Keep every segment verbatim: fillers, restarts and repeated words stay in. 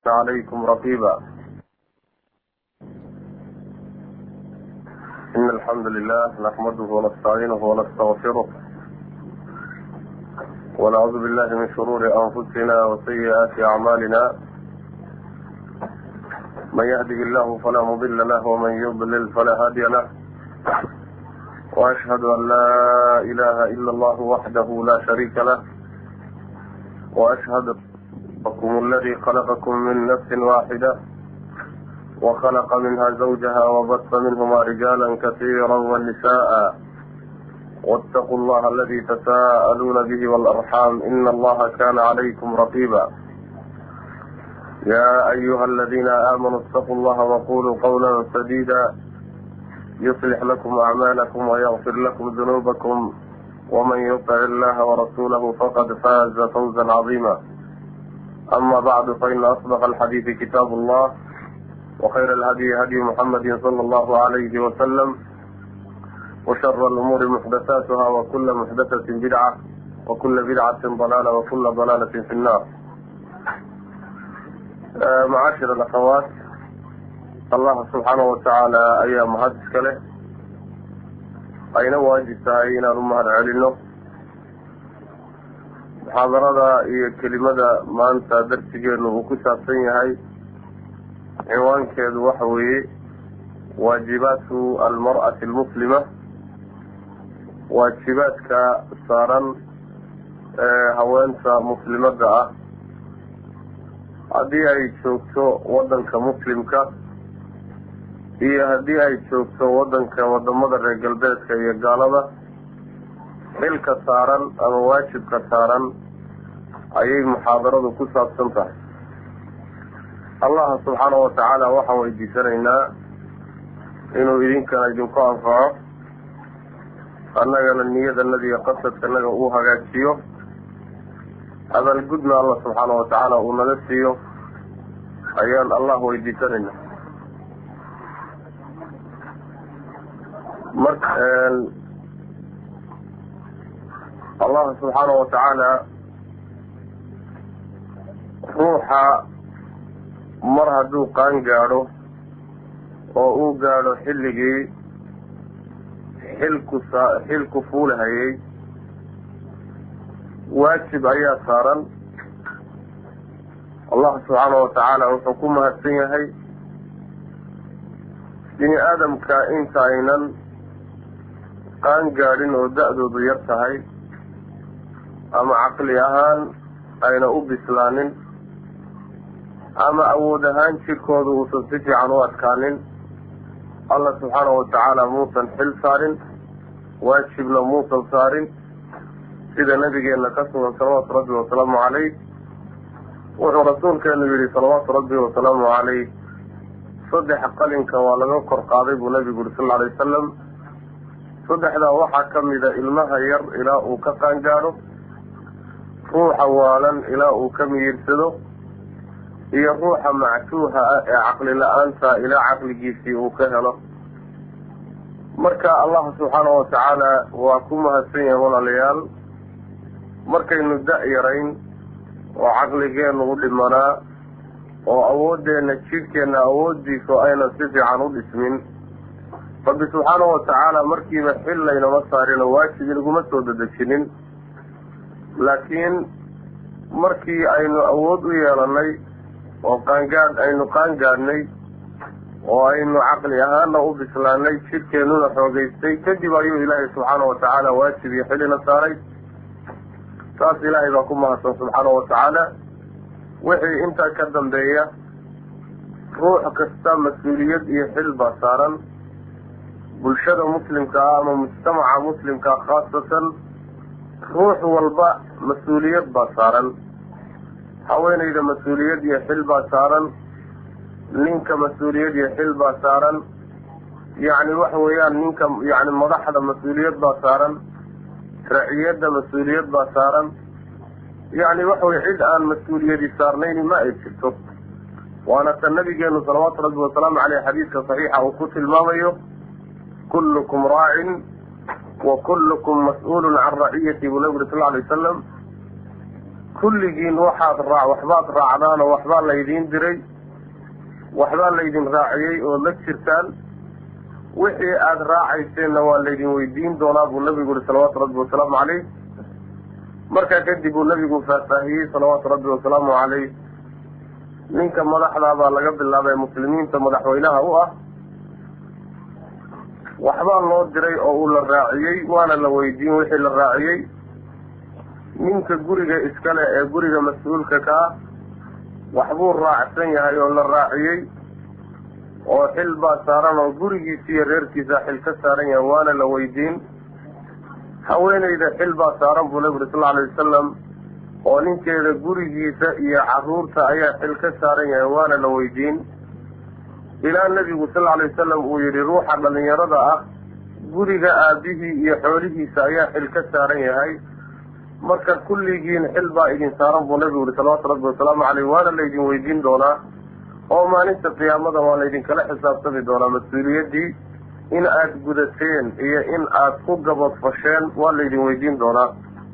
عليكم رقيبا. إن الحمد لله نحمده ونستعينه ونستغفره ونعوذ بالله من شرور أنفسنا وسيئات أعمالنا. من يهده الله فلا مضل له ومن يضلل فلا هادي له. وأشهد أن لا إله إلا الله وحده لا شريك له. وأشهد أنكم الذي خلقكم من نفس واحدة وخلق منها زوجها وبث منهما رجالا كثيرا ونساء. واتقوا الله الذي تساءلون به والأرحام إن الله كان عليكم رقيبا. يا أيها الذين آمنوا اتقوا الله وقولوا قولا سديدا يصلح لكم أعمالكم ويغفر لكم ذنوبكم ومن يطع الله ورسوله فقد فاز فوزا عظيما. أما بعد فإن أصدق الحديث كتاب الله وخير الهدي هدي محمد صلى الله عليه وسلم وشر الأمور محدثاتها وكل محدثة بدعة وكل بدعة ضلالة وكل ضلالة في النار. آه معاشر الأخوات، الله سبحانه وتعالى أيام مهدس كله أين واجبتها أين نمهر علينا محاضرة هي كلمة ما أنت درسجين وكسا صيني عنوان كذا وحوي واجبات المرأة المسلمة. واجباتك صارا هوانسا مسلمة دعا هدي أي شوكتو ودنك مسلمك هي هدي أي شوكتو ودنك ودمضر قلبيتك هي قالبة حلك صارا أما واجبك صارا أي محاضرة كسا صنطة. الله سبحانه وتعالى وحو يجيسرنا إنه إذن كان يجنك أنفعه أنك النية الذي قصدت أنك أوها قاكسيه هذا القدنا الله سبحانه وتعالى ونلسيه أيان الله يجيسرنا. الله سبحانه وتعالى روحا mar hadduu qaan gaadho oo uu gaadho xilligii xilku xilku fuulahayay waajib ayaa saaran. allah subxaanahu watacaala wuxuu ku mahadsan yahay bini aadamka inta aynan qaan gaadhin oo da-doodu yar tahay ama caqli ahaan ayna u bislaanin ama awood ahaan jirkooda uusan si fiican u adkaanin allah subxaanahu watacaala muusan xil saarin waajibna muusan saarin sida nabigeena ka sugan salawaatu rabbi wasalaamu caleyh. wuxuu rasuulkeenu yihi salawaatu rabbi wasalaamu caleyh saddex qalinka waa laga kor qaaday buu nabigu yuri sal alay wasalam. saddexdaa waxaa kamida ilmaha yar ilaa uu ka qaangaadho, ruuxa waalan ilaa uu ka miyirsado, iyo ruuxa mactuuha ah ee caqli la-aanta ilaa caqligiisii uu ka helo. marka allah subxaanahu watacaala waa ku mahadsan yahay walaalayaal markaynu da-yarayn oo caqligeenu u dhimanaa oo awooddeena jidhkeenna awooddiisu aynan si fiican u dhismin, rabbi subxaanahu watacaala markiiba xil laynama saarino waajib inaguma soo dadejinin. laakiin markii aynu awood u yeelanay oo qaangaadh aynu qaangaadhnay oo aynu caqli ahaana u bislaanay jidhkeennuna xoogaystay kadib ayuu ilaahay subxaanahu watacaala waajib iyo xilina saaray. saas ilaahay baa ku mahadsan subxaanahu watacaala. wixii intaa ka dambeeya ruux kasta mas-uuliyad iyo xil baa saaran. bulshada muslimka ah ama mujtamaca muslimkaa khaasatan ruux walba mas-uuliyad baa saaran. haweenayda mas-uuliyad iyo xil baa saaran, ninka mas-uuliyad iyo xil baa saaran, yacni waxa weeyaan ninka yani madaxda mas-uuliyad baa saaran, raciyadda mas-uuliyad baa saaran. yacni waxa weye cid aan mas-uuliyadi saarnayni ma ay jirto. waana ta nabigeenu salawaatu rabbi wasalaamu caleyh xadiidka saxiixa uu ku tilmaamayo kullukum raacin wa kullukum mas-uulun can raciyati buu nabi uri sal alay wasalam. kulligiin waxaad raac waxbaad raacdaan oo waxbaa laydin diray waxbaa laydin raaciyey oo la jirtaan wixii aada raacayseenna waa laydin weydiin doonaa buu nabigu yihi salawaatu rabbi wasalaamu caleyh. markaa kadib uu nabigu faahfaahiyey salawaatu rabbi wasalaamu caleyh ninka madaxdaa baa laga bilaabay muslimiinta madaxweynaha u ah waxbaa loo diray oo uu la raaciyey waana la weydiin wixii la raaciyey. ninka guriga iskale ee guriga mas-uulka ka ah waxbuu raacsan yahay oo la raaciyey oo xil baa saaran oo gurigiisa iyo reerkiisa xil ka saaran yahay waana la weydiin. haweeneyda xil baa saaran buu nabigu sal alay wasalam oo ninkeeda gurigiisa iyo carruurta ayaa xil ka saaran yahay waana la weydiin. ilaa nabigu sal alay wasalam uu yihi ruuxa dhalinyarada ah guriga aabihii iyo xoolihiisa ayaa xil ka saaran yahay. marka kulligiin xil baa idin saaran buu nabigu yihi salawaatu rabbi wasalaamu caleyh waana laydin weydiin doonaa oo maalinta qiyaamada waa laydinkala xisaabtami doonaa mas-uuliyaddii in aada gudateen iyo in aada ku gabadfasheen waa laydin weydiin doonaa.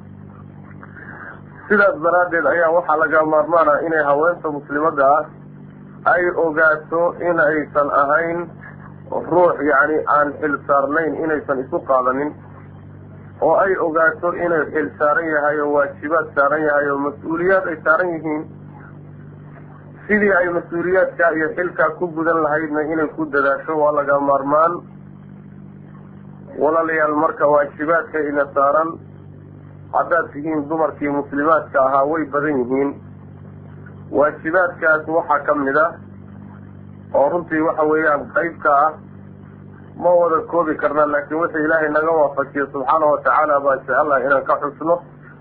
sidaas daraaddeed ayaa waxaa laga maarmaana inay haweenta muslimadda ah ay ogaato in aysan ahayn ruux yacni aan xil saarnayn inaysan isu qaadanin oo ay ogaato inay xil saaran yahay oo waajibaad saaran yahay oo mas-uuliyaad ay saaran yihiin. sidii ay mas-uuliyaadkaa iyo xilkaa ku gudan lahaydna inay ku dadaasho waa laga maarmaan. walaalayaal marka waajibaadka ina saaran haddaad tihiin dumarkii muslimaadka ahaa way badan yihiin. waajibaadkaas waxaa ka mid ah oo runtii waxa weeyaan qayb ka ah ma wada koobi karna laakiin wixii ilaahay naga waafajiyo subxaana watacaala baan jecelahay inaan ka xusno.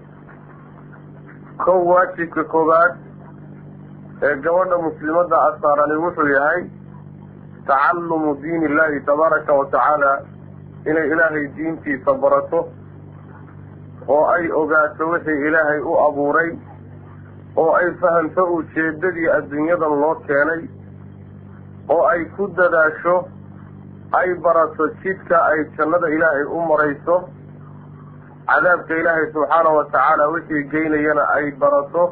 kow waajibka koobaad ee gabadha muslimadda asaarani wuxuu yahay tacalumu diin illaahi tabaaraka wa tacaala inay ilaahay diintiisa barato oo ay ogaato wixii ilaahay u abuuray oo ay fahamto ujeeddadii adduunyadan loo keenay oo ay ku dadaasho ay barato jidka ay jannada ilaahay u marayso cadaabka ilaahay subxaana wa tacaala wixii geynayana ay barato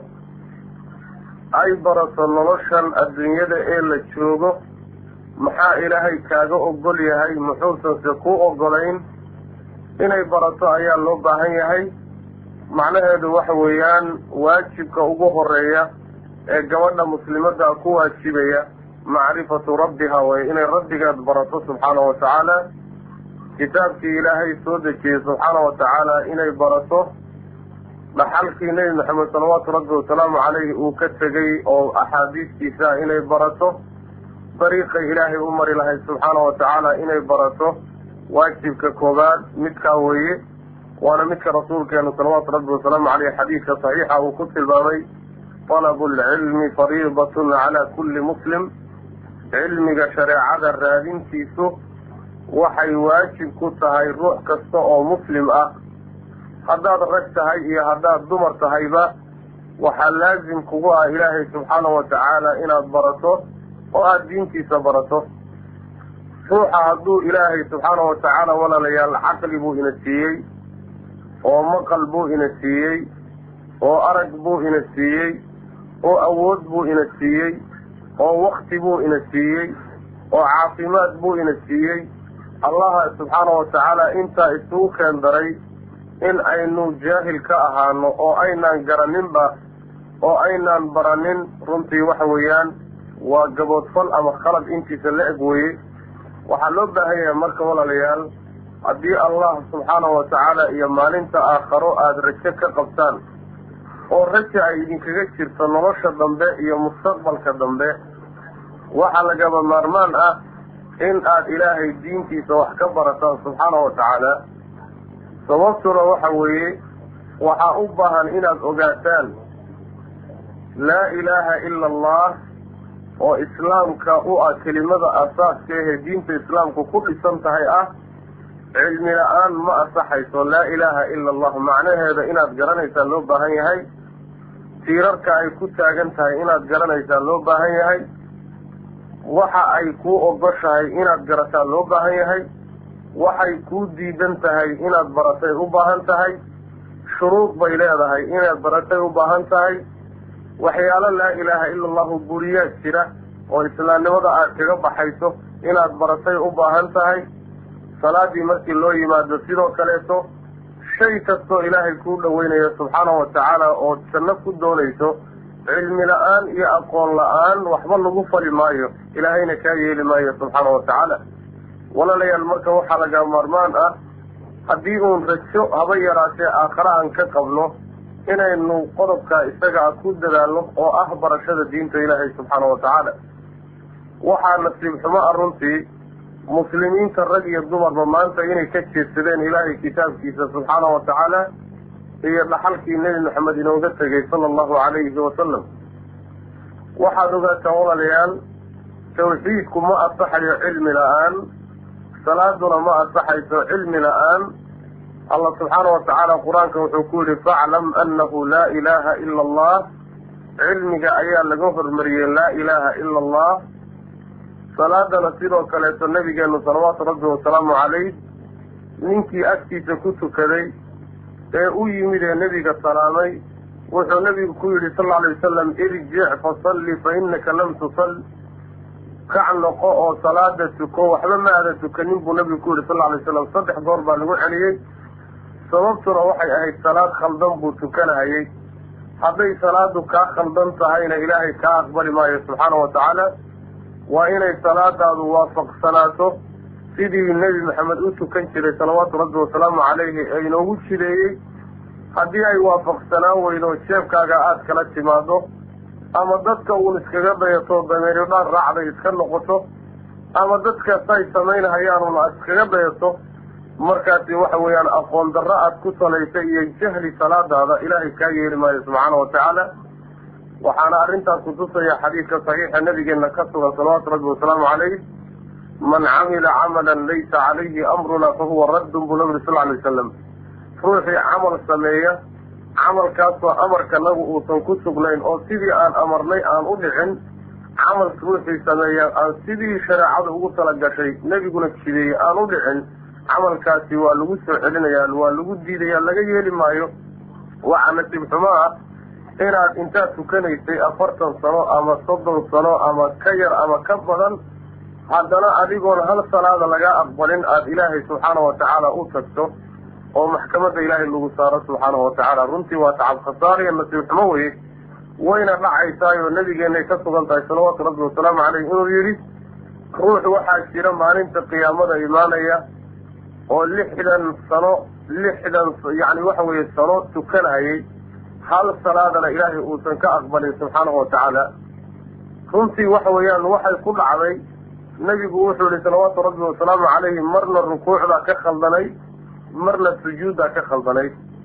ay barato noloshan adduunyada ee la joogo maxaa ilaahay kaaga ogol yahay muxuusanse ku ogolayn inay barato ayaa loo baahan yahay. macnaheedu waxa weeyaan waajibka ugu horeeya ee gabadha muslimadda ku waajibaya macrifatu rabbiha way inay rabbigeed barato subxaana wa tacaala kitaabkii ilaahay soo dejiyey subxaana wa tacaala inay barato dhaxalkii nebi maxamed salawaatu rabbi wasalaamu caleyhi uu ka tegay oo axaadiistiisa inay barato dariiqay ilaahay u mari lahayd subxaana wa tacaala inay barato. waajibka koobaad midkaa weeye waana midka rasuulkeenu salawaatu rabbi wasalaamu caleyh xadiidka saxiixa uu ku tilmaamay talabu lcilmi fariidatun calaa kulli muslim. cilmiga shareecada raadintiisu waxay waajib ku tahay ruux kasta oo muslim ah haddaad rag tahay iyo haddaad dumar tahayba waxaa laazim kugu ah ilaahay subxaana wa tacaala inaad barato oo aada diintiisa barato. ruuxa hadduu ilaahay subxaana wa tacaala walaalayaal caqli buu ina siiyey oo maqal buu ina siiyey oo arag buu ina siiyey oo awood buu ina siiyey oo wakti buu ina siiyey oo caafimaad buu ina siiyey. allaha subxaana wa tacaala intaa isugu keen daray in aynu jaahil ka ahaano oo aynaan garaninba oo aynaan baranin runtii waxa weeyaan waa gaboodfal ama khalad intiisa la eg weye. waxaa loo baahan yahay marka walaalayaal haddii allah subxaana wa tacaala iyo maalinta aakharo aada rajo ka qabtaan oo raja ay idinkaga jirto nolosha dambe iyo mustaqbalka dambe waxaa lagaba maarmaan ah in aada ilaahay diintiisa wax ka barataan subxaana wa tacaala. sababtuna waxa weeye waxaa u baahan inaad ogaataan laa ilaaha ila allah oo islaamka u ah kelimada asaaska ahee diinta islaamku ku dhisan tahay ah cilmi la-aan ma asaxayso. laa ilaaha ila allah macnaheeda inaad garanaysaan loo baahan yahay. tiirarka ay ku taagan tahay inaad garanaysaan loo baahan yahay. waxa ay kuu ogoshahay inaad garataan loo baahan yahay. waxay kuu diidan tahay inaad baratay u baahan tahay. shuruud bay leedahay inaad baratay u baahan tahay waxyaalo laa ilaaha ila allahu buriyaa jira oo islaamnimada aad kaga baxayso inaad baratay u baahan tahay salaadii markii loo yimaado sidoo kaleeto shay kastoo ilaahay kuu dhaweynayo subxaanahu watacaala oo janno ku doonayso cilmi la-aan iyo aqoon la-aan waxba lagu fali maayo ilaahayna kaa yeeli maayo subxaanahu watacaala walaalayaal marka waxaa laga maarmaan ah haddii uun rajo haba yaraatee aakhare aan ka qabno inaynu qodobkaa isaga a ku dadaalno oo ah barashada diinta ilaahay subxaanahu watacaala waxaa nasiib xumo ah runtii muslimiinta rag iyo dumarba maanta inay ka jeedsadeen ilaahay kitaabkiisa subxaanahu watacaala iyo dhaxalkii nebi maxamed inooga tegay sala allahu calayhi wasalam waxaad ogaataa walaalayaal tawxiidku ma asaxayo cilmi la-aan salaaduna ma asaxayso cilmi la-aan allah subxaanahu watacaala qur-aanka wuxuu ku yihi faclam annahu laa ilaaha ila allah cilmiga ayaa laga hormariyey laa ilaaha ila allah salaadana sidoo kaleeto nabigeenu salawaatu rabbi wasalaamu calayh ninkii agtiisa ku tukaday ee u yimid ee nebiga salaamay wuxuu nebigu ku yidhi sal alla alay wasalam irjic fasalli fa innaka lam tusall kac noqo oo salaada tuko waxba ma aada tukanin buu nebigu ku yidhi sal alla alay wasalam saddex goor baa lagu celiyey sababtuna waxay ahayd salaad khaldan buu tukanahayay hadday salaadu kaa khaldan tahayna ilaahay kaa aqbali maayo subxaanahu watacaala waa inay salaadaadu waafaqsanaato sidii nebi maxamed u tukan jiray salawaatu rabbi wasalaamu calayhi ee inoogu jideeyey haddii ay waafaqsanaan weydo jeebkaaga aada kala timaado ama dadka uun iskaga dayato dameeri dhaan raacday iska noqoto ama dadka say samaynhayaanun aad iskaga dayato markaasi waxa weeyaan aqoon darro aad ku salaysay iyo jahli salaadaada ilaahay kaa yeeli maayo subxaanahu watacaala waxaana arrintaas kutusaya xadiidka saxiixa nabigeena ka sugan salawaatu rabbi wasalaamu calayh man camila camalan laysa calayhi amruna fahuwa raddun buu nabi sal alay wasalam ruuxii camal sameeya camalkaasoo amarkanagu uusan ku sugnayn oo sidii aan amarnay aan u dhicin camal ruuxii sameeya aan sidii shareecada ugu talagashay nebiguna jideeyey aan u dhicin camalkaasi waa lagu soo celinayaa waa lagu diidayaa laga yeeli maayo waxaa nasiib xumo ah inaad intaad tukanaysay afartan sano ama soddon sano ama ka yar ama ka badan haddana adigoon hal salaada laga aqbalin aada ilaahay subxaanahu watacaala u tagto oo maxkamadda ilaahay lagu saaro subxaanahu watacaala runtii waa tacab khasaariya nasiib xumo weye wayna dhacaysaayoo nabigeenay ka sugan tahay salawaatu rabbi wasalaamu caleyh inuu yidhi ruux waxaa jira maalinta qiyaamada imaanaya oo lixdan sano lixdan yacni waxa weeye sano tukanayay hal salaadana ilaahay uusan ka aqbalin subxaanahu watacaala runtii waxa weeyaan waxay ku dhacday nebigu wuxuu yihi salawaatu rabbi wasalaamu calayhi marna rukuucdaa ka khaldanay marna sujuuddaa ka khaldanay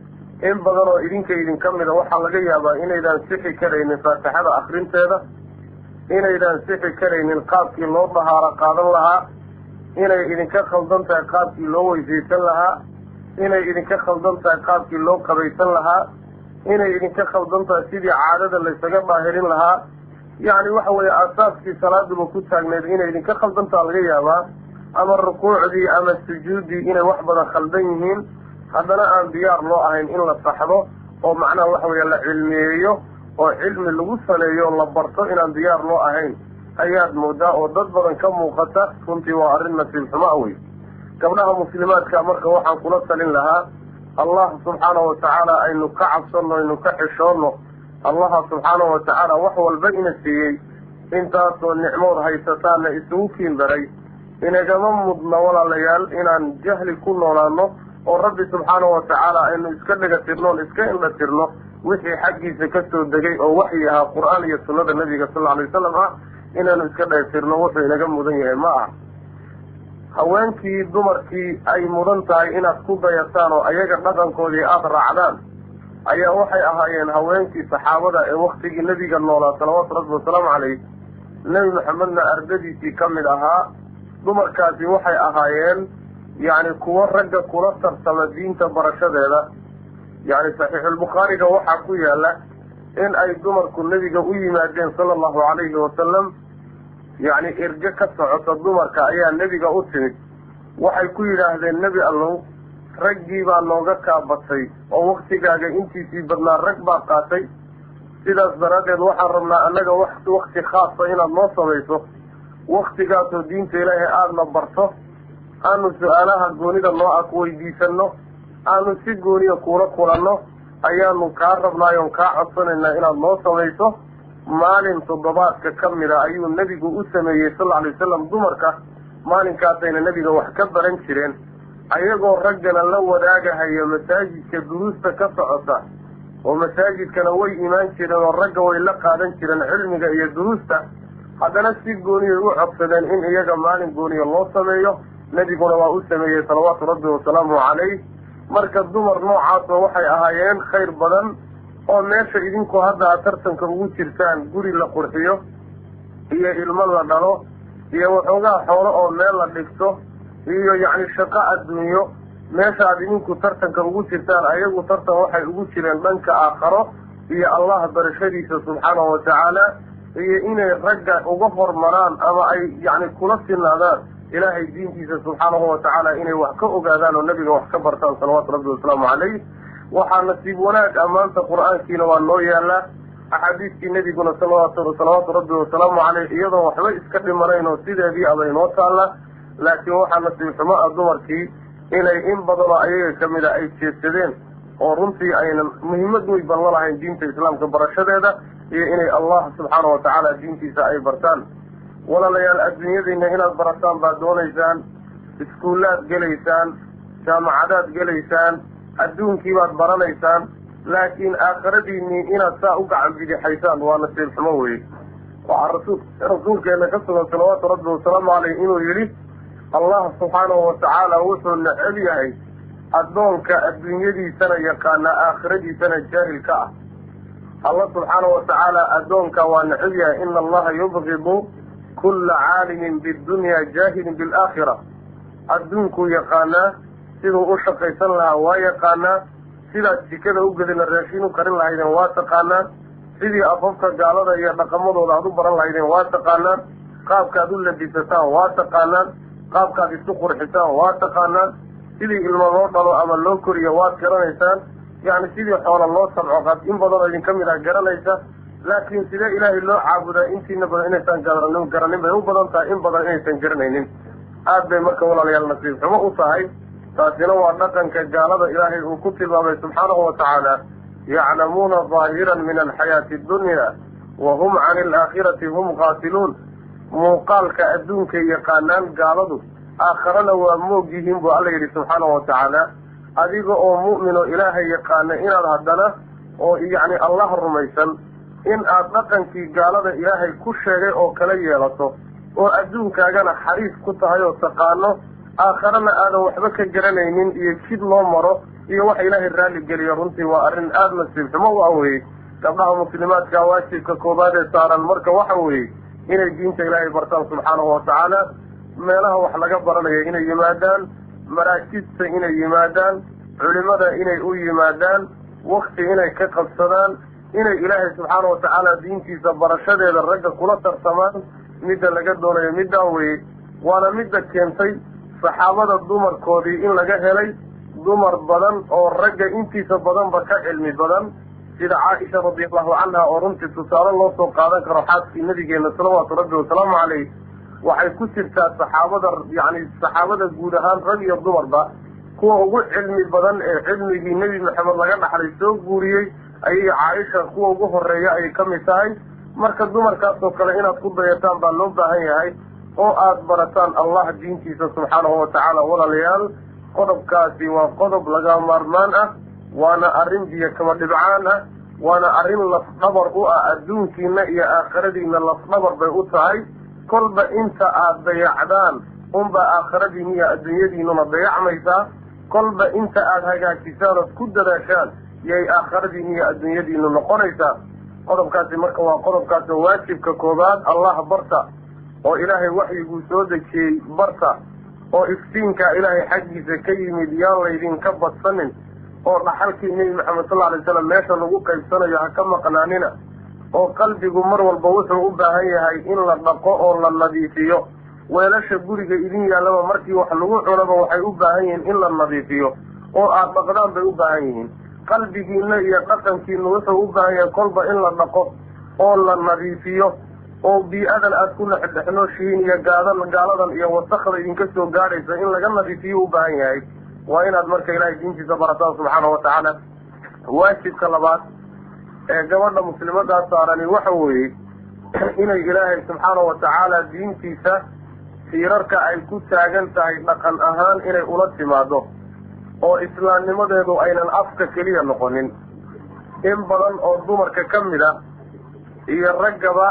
in badan oo idinka idinka mida waxaa laga yaabaa inaydaan sixi karaynin faatixada akrinteeda inaydaan sixi karaynin qaabkii loo dahaaro qaadan lahaa inay idinka khaldan tahay qaabkii loo weysaysan lahaa inay idinka khaldan tahay qaabkii loo qabaysan lahaa inay idinka khaldan tahay sidii caadada laysaga daahirin lahaa yacni waxa weeye asaaskii salaaduba ku taagneed inay idinka khaldantaa laga yaabaa ama rukuucdii ama sujuuddii inay wax badan khaldan yihiin haddana aan diyaar loo ahayn in la saxdo oo macnaha waxa weeye la cilmiyeeyo oo cilmi lagu saleeyo la barto inaan diyaar loo ahayn ayaad moodaa oo dad badan ka muuqata runtii waa arrin nasiib xumo a wey gabdhaha muslimaadka marka waxaan kula talin lahaa allah subxaanahu watacaala aynu ka cabsanno aynu ka xishoonno allaha subxaanahu watacaala wax walba ina siiyey intaasoo nicmood haysataana isugu kiin daray inagama mudna walaalayaal inaan jahli ku noolaano oo rabbi subxaanahu watacaala aynu iska dhiga tirnoon iska indha tirno wixii xaggiisa kasoo degay oo waxyi ahaa qur-aan iyo sunnada nabiga sal alay wasalam ah inaanu iska dheetirno wuxuu inaga mudan yahay ma aha haweenkii dumarkii ay mudan tahay inaad ku dayataan oo ayaga dhaqankoodii aada raacdaan ayaa waxay ahaayeen haweenkii saxaabada ee waktigii nebiga noolaa salawaatu rabbi wasalaamu calayh nebi maxamedna ardadiisii ka mid ahaa dumarkaasi waxay ahaayeen yacni kuwo ragga kula tarsama diinta barashadeeda yacni saxiixulbukhaariga waxaa ku yaala in ay dumarku nebiga u yimaadeen sala allahu calayhi wasalam yacni erge ka socota dumarka ayaa nebiga u timid waxay ku yidhaahdeen nebi allow raggii baa nooga kaabatay oo waktigaaga intiisii badnaa rag baa qaatay sidaas daraaddeed waxaan rabnaa annaga waqti wakti khaasa inaad noo samayso waktigaasoo diinta ilaahay aadna barto aanu su-aalaha goonida noo ag weydiisanno aanu si gooniya kuula kulanno ayaanu kaa rabnaayoon kaa codsanaynaa inaad noo samayso maalin toddobaadka ka mida ayuu nebigu u sameeyey sal alla alay wasalam dumarka maalinkaasayna nebiga wax ka baran jireen ayagoo raggana la wadaagahaya masaajidka duruusta ka socota oo masaajidkana way imaan jireen oo ragga way la qaadan jireen cilmiga iyo duruusta haddana si gooniyay u codsadeen in iyaga maalin gooniya loo sameeyo nebiguna waa u sameeyey salawaatu rabbi wasalaamu calayh marka dumar noocaasoo waxay ahaayeen khayr badan oo meesha idinku hadda aad tartanka ugu jirtaan guri la qurxiyo iyo ilmo la dhalo iyo waxoogaa xoolo oo meel la dhigto iyo yacni shaqo adduunyo meesha aad idinku tartanka ugu jirtaan ayagu tartan waxay ugu jireen dhanka aakharo iyo allah barashadiisa subxaanahu watacaala iyo inay ragga uga hormaraan ama ay yacni kula sinaadaan ilaahay diintiisa subxaanahu watacaala inay wax ka ogaadaan oo nebiga wax ka bartaan salawaatu rabbi wasalaamu calayh waxaa nasiib wanaag ammaanta qur-aankiina waa noo yaallaa axaadiistii nebiguna salawaatu salawaatu rabbi wasalaamu caleyh iyadoon waxba iska dhimanayn oo sideedii abay noo taalla laakiin waxaa nasiib xumo ah dumarkii inay in badanoo ayaga ka mida ay jeedsadeen oo runtii aynan muhiimad way ballo lahayn diinta islaamka barashadeeda iyo inay allah subxaana watacaala diintiisa ay bartaan walaalayaal adduunyadiina inaad barataan baad doonaysaan iskuullaad gelaysaan jaamacadaad gelaysaan adduunkii baad baranaysaan laakiin aakhiradiinii inaad saa u gacan bidixaysaan waa nasiib xumo weye waxaa rasul rasuulkeena ka sugan salawaatu rabbi wasalaamu caleyh inuu yidhi allah subxaanahu watacaala wuxuu neceb yahay addoonka adduunyadiisana yaqaana aakhiradiisana jaahil ka ah allah subxaanahu watacaala addoonka waa neceb yahay ina allaha yubgidu kulla caalimin biddunyaa jaahilin bilaakhira adduunkuu yaqaanaa siduu u shaqaysan lahaa waa yaqaanaa sidaad jikada u gelina raashiin u karin lahaydeen waa taqaanaan sidii afafka gaalada iyo dhaqamadooda aad u baran lahaydeen waa taqaanaan qaabkaad u labisataan waa taqaanaan qaabkaad isu qurxisaan waa taqaanaan sidii ilmo loo dhalo ama loo koriyo waad garanaysaan yacni sidii xoola loo samco qaad in badanoo idinka mid ah garanaysa laakiin sidee ilaahay loo caabudaa intiina badan inaysaan garanin garanin bay u badan tahay in badan inaysan garanaynin aad bay marka walaalayaal nasiib xumo u tahay taasina waa dhaqanka gaalada ilaahay uu ku tilmaamay subxaanahu watacaala yaclamuuna daahiran min alxayaati addunya wa hum cani alaakhirati hum qaatiluun muuqaalka adduunkay yaqaanaan gaaladu aakharana waa moog yihiin buu alla yidhi subxaanahu watacaala adiga oo mu'min oo ilaahay yaqaana inaad haddana oo yacni allah rumaysan in aad dhaqankii gaalada ilaahay ku sheegay oo kala yeelato oo adduunkaagana xariif ku tahay oo taqaano aakharana aadan waxba ka garanaynin iyo jid loo maro iyo wax ilaahay raalli geliyo runtii waa arrin aada nasiib xumo u aweyey gabdhaha muslimaadka waajibka koobaad ee saaran marka waxa weeye inay diinta ilaahay bartaan subxaanahu watacaala meelaha wax laga baranayo inay yimaadaan maraakibta inay yimaadaan culimada inay u yimaadaan wakti inay ka qabsadaan inay ilaahay subxaana watacaala diintiisa barashadeeda ragga kula tartamaan midda laga doonayo middaa weye waana midda keentay saxaabada dumarkoodii in laga helay dumar badan oo ragga intiisa badanba ka cilmi badan sida caaisha radiallahu canha oo runtii tusaale loo soo qaadan karo xaaskii nabigeena salawaatu rabbi wasalaamu caleyh waxay ku jirtaa saxaabada yacni saxaabada guud ahaan rag iyo dumarba kuwa ugu cilmi badan ee cilmigii nebi maxamed laga dhaxlay soo guuriyey ayay caaisha kuwa ugu horeeya ay ka mid tahay marka dumarkaasoo kale inaad ku dayataan baa loo baahan yahay oo aada barataan allah diintiisa subxaanahu watacaala walaalayaal qodobkaasi waa qodob laga maarmaan ah waana arrin biyo kama dhibcaan ah waana arrin lafdhabar u ah adduunkiina iyo aakhiradiina lafdhabar bay u tahay kolba inta aada dayacdaan unbaa aakhiradiina iyo adduunyadiinuna dayacmaysaa kolba inta aada hagaajisaan ood ku dadaashaan yay aakhiradiina iyo adduunyadiinu noqonaysaa qodobkaasi marka waa qodobkaasi waajibka koobaad allah barta oo ilaahay waxyiguu soo dejiyey barta oo iftiinkaa ilaahay xaggiisa ka yimid yaan laydinka badsanin oo dhaxalkii nebi maxamed sal alay slam meesha lagu qaybsanayo ha ka maqnaanina oo qalbigu mar walba wuxuu u baahan yahay in la dhaqo oo la nadiifiyo weelasha guriga idin yaallaba markii wax lagu cunaba waxay u baahan yihiin in la nadiifiyo oo aad dhaqdaan bay u baahan yihiin qalbigiina iyo dhaqankiina wuxuu u baahan yahay kolba in la dhaqo oo la nadiifiyo oo bii-adan aada ku dhexdhexnooshihiin iyo gaadan gaaladan iyo wasakda idinka soo gaadhaysa in laga nadiifiyo u baahan yahay waa inaad marka ilaahay diintiisa barataan subxaana watacaala waajibka labaad ee gabadha muslimadaa saarani waxa weeye inay ilaahay subxaana watacaala diintiisa siirarka ay ku taagan tahay dhaqan ahaan inay ula timaado oo islaamnimadeedu aynan afka keliya noqonin in badan oo dumarka ka mid a iyo raggaba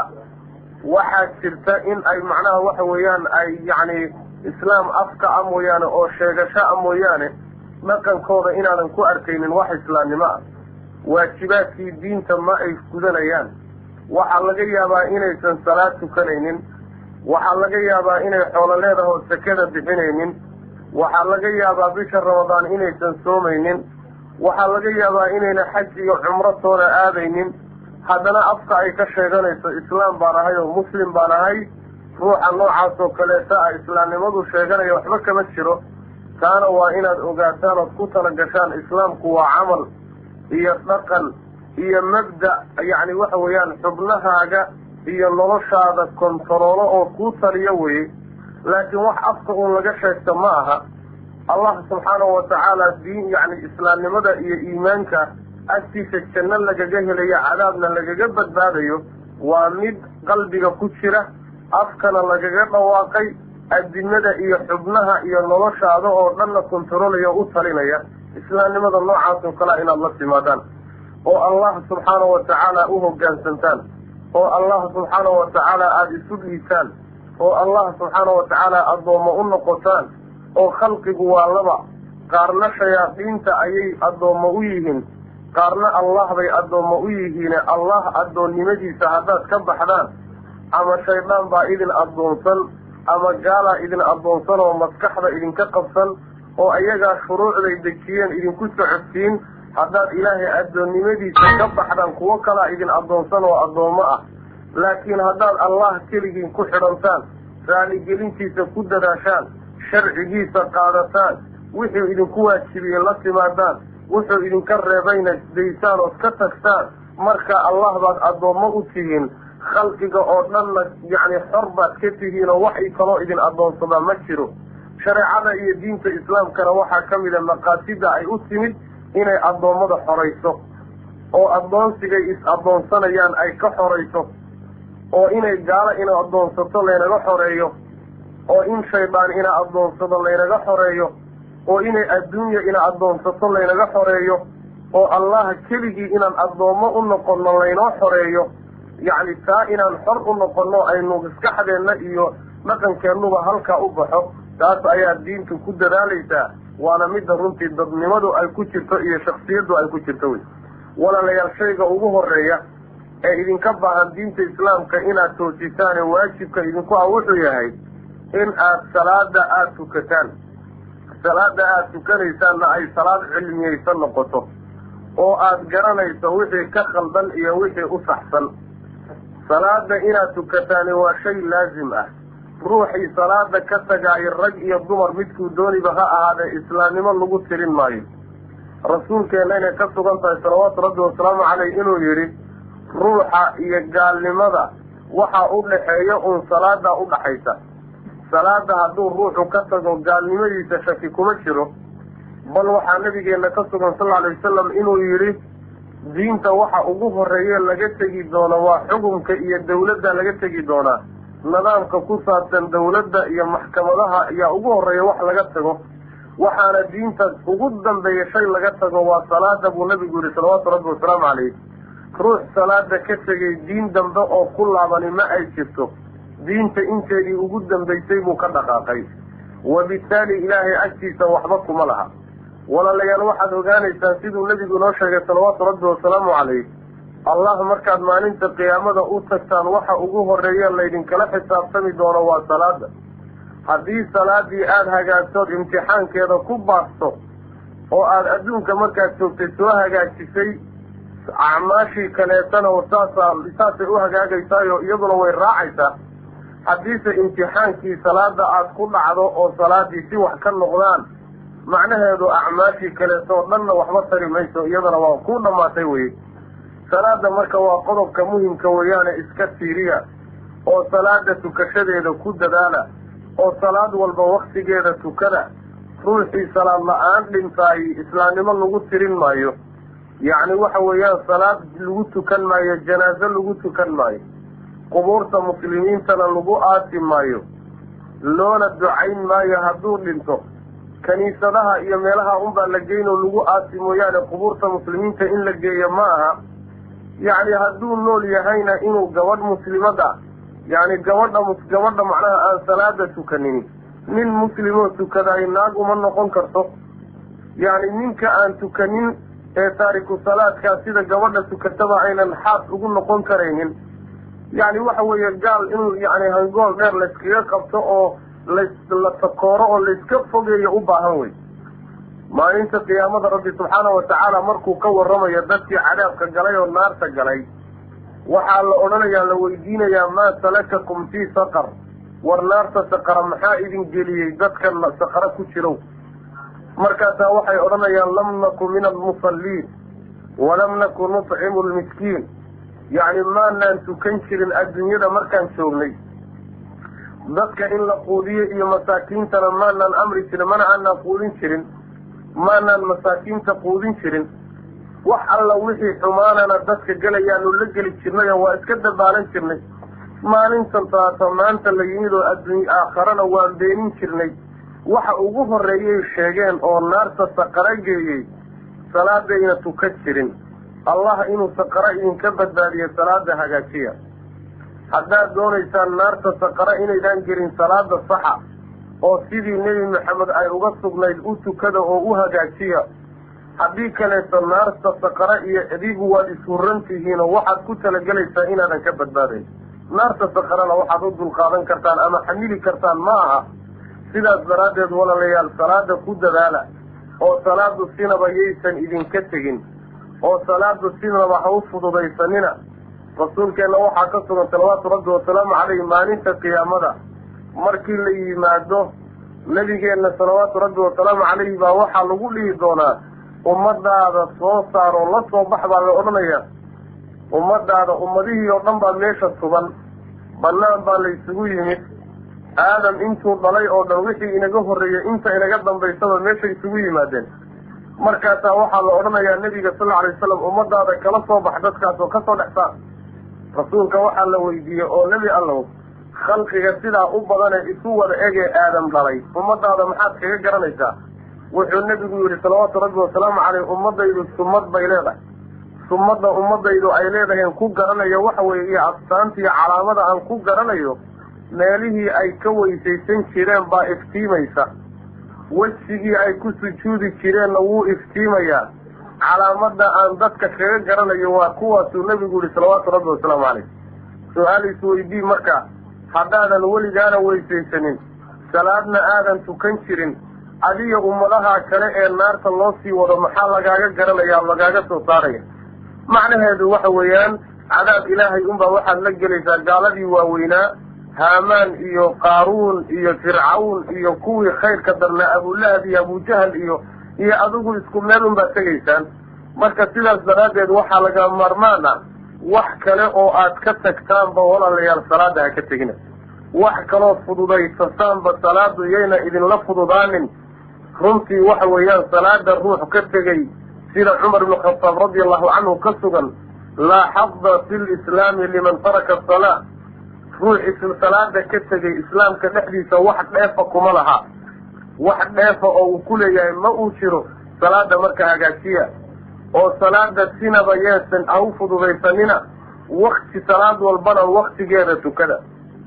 waxaa jirta in ay macnaha waxa weeyaan ay yacni islaam afka a mooyaane oo sheegasho a mooyaane dhaqankooda inaanan ku arkaynin wax islaamnimo ah waajibaadkii diinta ma ay gudanayaan waxaa laga yaabaa inaysan salaad tukanaynin waxaa laga yaabaa inay xoolo leedahoo sakada bixinaynin waxaa laga yaabaa bisha ramadaan inaysan soomaynin waxaa laga yaabaa inayna xaj iyo cumro toona aadaynin haddana afka ay ka sheeganayso islaam baan ahay oo muslim baan ahay ruuxa noocaas oo kaleeta ah islaamnimadu sheeganaya waxba kama jiro taana waa inaad ogaataan ood ku tala gashaan islaamku waa camal iyo dhaqan iyo mabda' yacni waxa weeyaan xubnahaaga iyo noloshaada kontaroolo oo kuu taliyo weye laakiin wax afka uun laga sheegta ma aha allah subxaanahu watacaala diin yacni islaamnimada iyo iimaanka agtiisa janno lagaga helayo cadaabna lagaga badbaadayo waa mid qalbiga ku jira afkana lagaga dhawaaqay adimada iyo xubnaha iyo noloshaada oo dhanna kontaroolaya o u talinaya islaamnimada noocaas oo kalea inaad la timaadaan oo allah subxaanahu watacaala u hoggaansantaan oo allah subxaanahu watacaala aada isu dhiisaan oo allah subxaanahu watacaala addoommo u noqotaan oo khalqigu waa laba qaarna shayaadiinta ayay addoommo u yihiin qaarna allah bay addoommo u yihiine allah addoonnimadiisa haddaad ka baxdaan ama shaydaan baa idin addoonsan ama gaalaa idin addoonsan oo maskaxda idinka qabsan oo ayagaa shuruucday dejiyeen idinku socodsiin haddaad ilaahay addoonnimadiisa ka baxdaan kuwo kalaa idin addoonsan oo addoommo ah laakiin haddaad allah keligiin ku xidhantaan raaligelintiisa ku dadaashaan sharcigiisa qaadataan wuxuu idinku waajibiyey la timaadaan wuxuu idinka reebayna daysaan ood ka tagtaan marka allah baad addoommo u tihiin khalqiga oo dhanna yacni xor baad ka tihiin oo wax kaloo idin addoonsadaa ma jiro shareecada iyo diinta islaamkana waxaa ka mid a maqaasida ay u timid inay addoommada xorayso oo addoonsigay is-addoonsanayaan ay ka xorayso oo inay gaalo ina addoonsato laynaga xoreeyo oo in shaydaan ina addoonsado laynaga xoreeyo oo inay adduunya ina addoonsato laynaga xoreeyo oo allah keligii inaan addoommo u noqonno laynoo xoreeyo yacni taa inaan xor u noqonno aynu maskaxdeenna iyo dhaqankeennuba halkaa u baxo taas ayaa diintu ku dadaalaysaa waana midda runtii dadnimadu ay ku jirto iyo shaksiyaddu ay ku jirto wey walaalayaal shayga ugu horreeya ee idinka baahan diinta islaamka inaad toosisaane waajibka idinku ah wuxuu yahay in aad salaada aada tukataan salaada aada tukanaysaanna ay salaad cilmiyeysan noqoto oo aada garanayso wixii ka khaldan iyo wixii u saxsan salaada inaad tukataani waa shay laazim ah ruuxii salaada ka tagaayo rag iyo dumar midkuu dooniba ha ahaadee islaamnimo lagu tirin maayo rasuulkeenna inay ka sugan tahay salawaatu rabbi wasalaamu caleyh inuu yidhi ruuxa iyo gaalnimada waxaa u dhaxeeya uun salaadaa u dhaxaysa salaada hadduu ruuxu ka tago gaalnimadiisa shaki kuma jiro bal waxaa nabigeenna ka sugan sal alay wasalam inuu yidhi diinta waxa ugu horreeye laga tegi doono waa xukunka iyo dawladda laga tegi doonaa nidaamka ku saabsan dawladda iyo maxkamadaha ayaa ugu horreeya wax laga tago waxaana diinta ugu dambeeya shay laga tago waa salaada buu nabigu yihi salawaatu rabbi wasalaamu caleyh ruux salaada ka tegay diin dambe oo ku laabani ma ay jirto diinta inteedii ugu dambaysay buu ka dhaqaaqay wabittaali ilaahay agtiisa waxba kuma laha walaalayaal waxaad ogaanaysaan siduu nebigu inoo sheegay salawaatu rabbi wasalaamu caleyh allah markaad maalinta qiyaamada u tagtaan waxa ugu horreeya laydinkala xisaabtami doono waa salaada haddii salaadii aada hagaagtood imtixaankeeda ku baasto oo aada adduunka markaad joogtay soo hagaajisay acmaashii kaleetana saasaa saasay u hagaagaysaayo iyaduna way raacaysaa haddiise imtixaankii salaada aada ku dhacdo oo salaadii si wax ka noqdaan macnaheedu acmaashii kaleetoo dhanna waxba tari mayso iyadana waa ku dhammaatay weye. salaada marka waa qodobka muhimka weeyaane iska tiiriya oo salaada tukashadeeda ku dadaala oo salaad walba waktigeeda tukada. ruuxii salaad la-aan dhintaay islaamnimo lagu tirin maayo, yacni waxa weeyaan salaad lagu tukan maayo, janaaso lagu tukan maayo, qubuurta muslimiintana lagu aasi maayo, loona ducayn maayo hadduu dhinto. kaniisadaha iyo meelaha unbaa la geynoo lagu aasi mooyaane qubuurta muslimiinta in la geeyo ma aha. yacni hadduu nool yahayna inuu gabadh muslimada yacni gabadha gabadha macnaha aan salaada tukanin nin muslimoo tukadaay naag uma noqon karto. yacni ninka aan tukanin ee taariku salaadkaa sida gabadha tukataba aynan xaas ugu noqon karaynin. yacni waxa weeye gaal in yacni hangool dheer layskaga qabto oo la takooro oo layska fogeeyo u baahan wey. maalinta qiyaamada rabbi subxaana watacaala markuu ka warramayo dadkii cadaabka galay oo naarta galay, waxaa la odhanayaa la weydiinayaa maa salakakum fii saqar, war naarta saqara maxaa idin geliyey dadkan saqara ku jirow. markaasaa waxay odhanayaan lam naku min almusalliin walam naku nutcimu lmiskiin, yacni maanaan tukan jirin adduunyada markaan joognay, dadka in la quudiyo iyo masaakiintana maanaan amri jirin, mana aanaan quudin jirin, maanaan masaakiinta quudin jirin. wax alla wixii xumaanana dadka gelayaanu la geli jirnay oo waa iska dabaalan jirnay. maalintan taata maanta la yimid oo adduunya aakharana waan beenin jirnay. waxa ugu horreeyay sheegeen oo naarta saqara geeyey salaadayna tukan jirin. allah inuu saqara idinka badbaadiyo salaada hagaajiya. haddaad doonaysaan naarta saqara inaydaan gelin salaada saxa oo sidii nebi maxamed ay uga sugnayd u tukada oo u hagaajiya. haddii kaleeto naarta saqara iyo adigu waad ishurran tihiinoo waxaad ku talagelaysaa inaadan ka badbaadayn. naarta saqarana waxaad u dulqaadan kartaan ama xamili kartaan ma aha. sidaas daraaddeed walaalayaal salaada ku dadaala oo salaadu sinaba yaysan idinka tegin oo salaadu sinaba ha u fududaysanina. rasuulkeenna waxaa ka sugan salawaatu rabbi wasalaamu caleyhi maalinta qiyaamada markii la yimaado nabigeenna salawaatu rabbi wasalaamu caleyhi baa waxaa lagu dhihi doonaa ummadaada soo saaroo la soo bax baa la odhanayaa. ummadaada ummadihii oo dhan baa meesha sugan, bannaan baa laysugu yimid. aadam intuu dhalay oo dhan wixii inaga horreeyey inta inaga dambaysaba meeshay isugu yimaadeen. markaasaa waxaa la odhanayaa nebiga sal alla alay wasalam ummadaada kala soo bax dadkaas oo kasoo dhexsaa. rasuulka waxaa la weydiiyey oo nebi allow khalqiga sidaa u badane isu wada egee aadam dhalay ummadaada maxaad kaga garanaysaa? wuxuu nebigu yidhi salawaatu rabbi wasalaamu caleyh ummadaydu summad bay leedahay. summadda ummadaydu ay leedahayn ku garanayo waxa weeye iyo astaanta iyo calaamada aan ku garanayo meelihii ay ka weysaysan jireen baa iftiimaysa. wejigii ay ku sujuudi jireenna wuu iftiimayaa. calaamada aan dadka kaga garanayo waa kuwaasuu nebigu yihi salawaatu rabbi wasalaamu caleyh. su-aal isweydii marka, haddaadan weligaana weysaysanin salaadna aadan tukan jirin, adiga ummadaha kale ee naarta loo sii wado maxaa lagaaga garanaya lagaaga soo saaraya? macnaheedu waxa weeyaan cadaab ilaahay unbaa waxaad la gelaysaa gaaladii waaweynaa, haamaan iyo qaaruun iyo fircawn iyo kuwii khayrka darnaa abulahab iyo abujahal iyo iyo adigu isku meel unbaad tegaysaan. marka sidaas daraaddeed waxaa laga maarmaan ah wax kale oo aad ka tagtaanba walaalayaal salaada ha ka tegina. wax kaloo fududaysasaanba salaadu yayna idinla fududaanin. runtii waxa weeyaan salaada ruux ka tegay sida cumar ibnu khataab radi allahu canhu ka sugan, laa xadda fi lislaami liman taraka asalaa. ruux isla salaada ka tegay islaamka dhexdiisa wax dheefa kuma laha. wax dheefa oo uu ku leeyahay ma uu jiro. salaada marka hagaajiya oo salaada sinaba yeesan ha u fududaysanina. wakti salaad walbana waktigeeda tukada.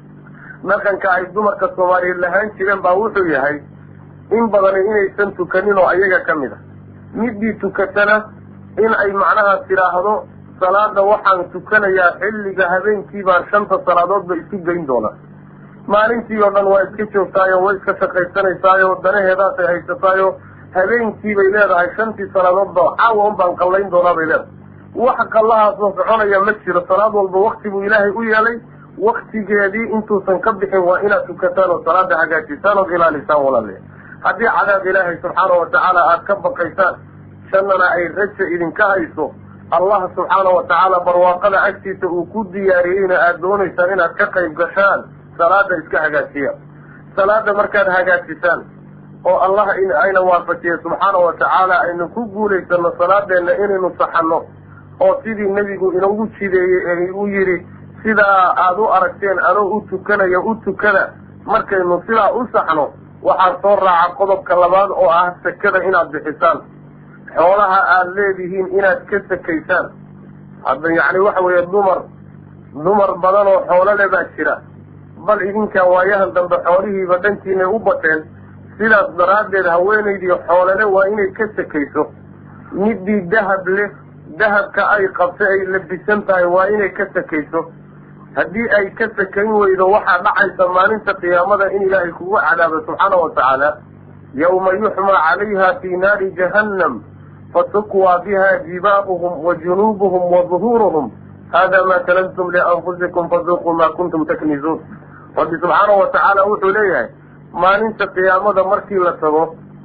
dhaqanka ay dumarka soomaaliyeed lahaan jireen baa wuxuu yahay in badani inaysan tukanin oo ayaga ka mid a. midii tukatana in ay macnaha tidhaahdo salaada waxaan tukanayaa xilliga habeenkii baan shanta salaadoodba isu geyn doonaa. maalintii oo dhan waa iska joogtaayo way iska shaqaysanaysaayo danaheedaasay haysataayo habeenkii bay leedahay shantii salaadoodba caawa un baan qallayn doonaa bay leedahay. wax qallahaasoo soconaya ma jiro. salaad walba wakti buu ilaahay u yeelay. waktigeedii intuusan ka bixin waa inaad tukataan oo salaada hagaajisaan ood ilaalisaan walaalayaal. haddii cadaab ilaahay subxaana watacaala aada ka baqaysaan jannana ay raja idinka hayso allah subxaana watacaala barwaaqada agtiisa uu ku diyaariyeyna aada doonaysaan inaad ka qayb gashaan salaada iska hagaajiya salaada markaad hagaajisaan oo allah in ayna waafajiya subxaana watacaala aynu ku guulaysano salaadeenna inaynu saxanno oo sidii nebigu inoogu jideeyey ee u yidhi sidaa aada u aragteen anoo u tukanaya u tukada markaynu sidaa u saxno waxaa soo raaca qodobka labaad oo ah sakada inaad bixisaan xoolaha aada leedihiin inaad ka sakaysaan hadda yacni waxa weeye dumar dumar badan oo xoolo le baa jira bal idinkaa waayahan dambe xoolihiiba dhankiinay u bateen sidaas daraaddeed haweenaydii xoolole waa inay ka sakayso midii dahab leh dahabka ay qabtay ay labisan tahay waa inay ka sakayso haddii ay ka sakayn weydo waxaa dhacaysa maalinta qiyaamada in ilaahay kugu cadaabo subxaana watacaala yawma yuxmaa calayha fii naari jahannam fatukwaa biha jibaahuhum wa junuubuhum wa duhuuruhum hada maa kanaztum lianfusikum faduuquu maa kuntum taknizuun rabbi subxaana watacaala wuxuu leeyahay maalinta qiyaamada markii la tago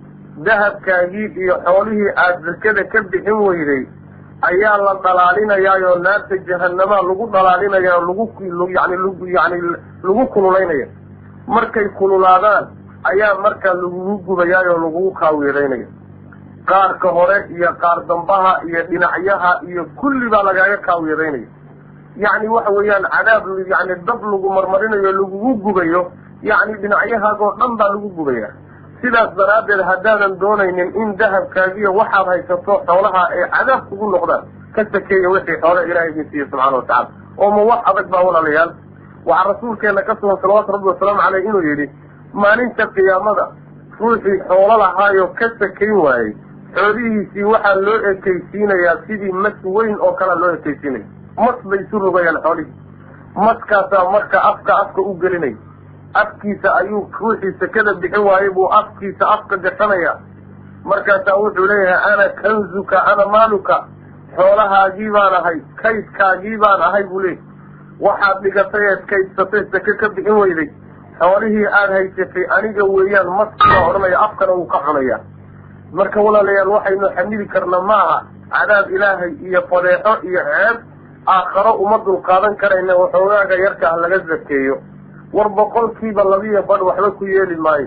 dahabkaagii iyo xoolihii aada zakada ka bixin weyday ayaa la dhalaalinayaayoo naarta jahanamaa lagu dhalaalinayaa lagu yani yani lagu kululaynaya markay kululaadaan ayaa markaa lagugu gubayaayoo lagugu kaawiidaynaya qaarka hore iyo qaar dambaha iyo dhinacyaha iyo kulli baa lagaaga kaawiidaynaya yacni waxa weeyaan cadaab yani dab lagu marmarinayo lagugu gubayo yacni dhinacyahaagoo dhan baa lagu gubaya sidaas daraaddeed haddaadan doonaynin in dahabkaagiyo waxaad haysato xoolaha ay cadaab kugu noqdaan ka sakeeya wixii xoole ilaahay idin siiye subxaana watacala oo ma wax adag baa walaalayaal waxaa rasuulkeenna ka sugan salawaatu rabbi wasalaamu caleyh inuu yidhi maalinta qiyaamada ruuxii xoolo lahaayo ka sakayn waayey xoolihiisii waxaa loo ekaysiinayaa sidii mas weyn oo kalea loo ekaysiinaya mas bay isu rogayaan xoolihii maskaasaa marka afka afka u gelinaya afkiisa ayuu ruuxii sakada bixin waayey buu afkiisa afka gashanaya markaasaa wuxuu leeyahay ana kanzuka ana maaluka xoolahaagii baan ahay kaydkaagii baan ahay buu leeyahy waxaad dhigatay eed kaydsatay sake ka bixin weyday xoolihii aada haysatay aniga weeyaan maskibaa odhanaya afkana wuu ka cunaya marka walaalayaal waxaynu xamili karna maaha cadaab ilaahay iyo fadeexo iyo ceeb aakharo uma dulqaadan karayna waxoogaaga yarka ah laga zakeeyo war boqolkiiba labiyo badh waxba ku yeeli maayo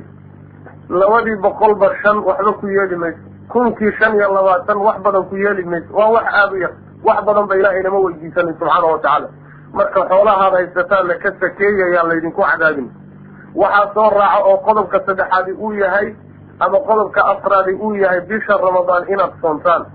labadii boqolba shan waxba ku yeeli mayso kunkii shan iyo labaatan wax badan ku yeeli mayso waa wax aada u yar wax badan ba ilaahay nama weydiisanin subxaana watacaala marka xoolahaad haysataanna ka sakeeyayaan laydinku cadaabin waxaa soo raaca oo qodobka saddexaadi uu yahay ama qodobka afraadi uu yahay bisha ramadaan inaad soontaan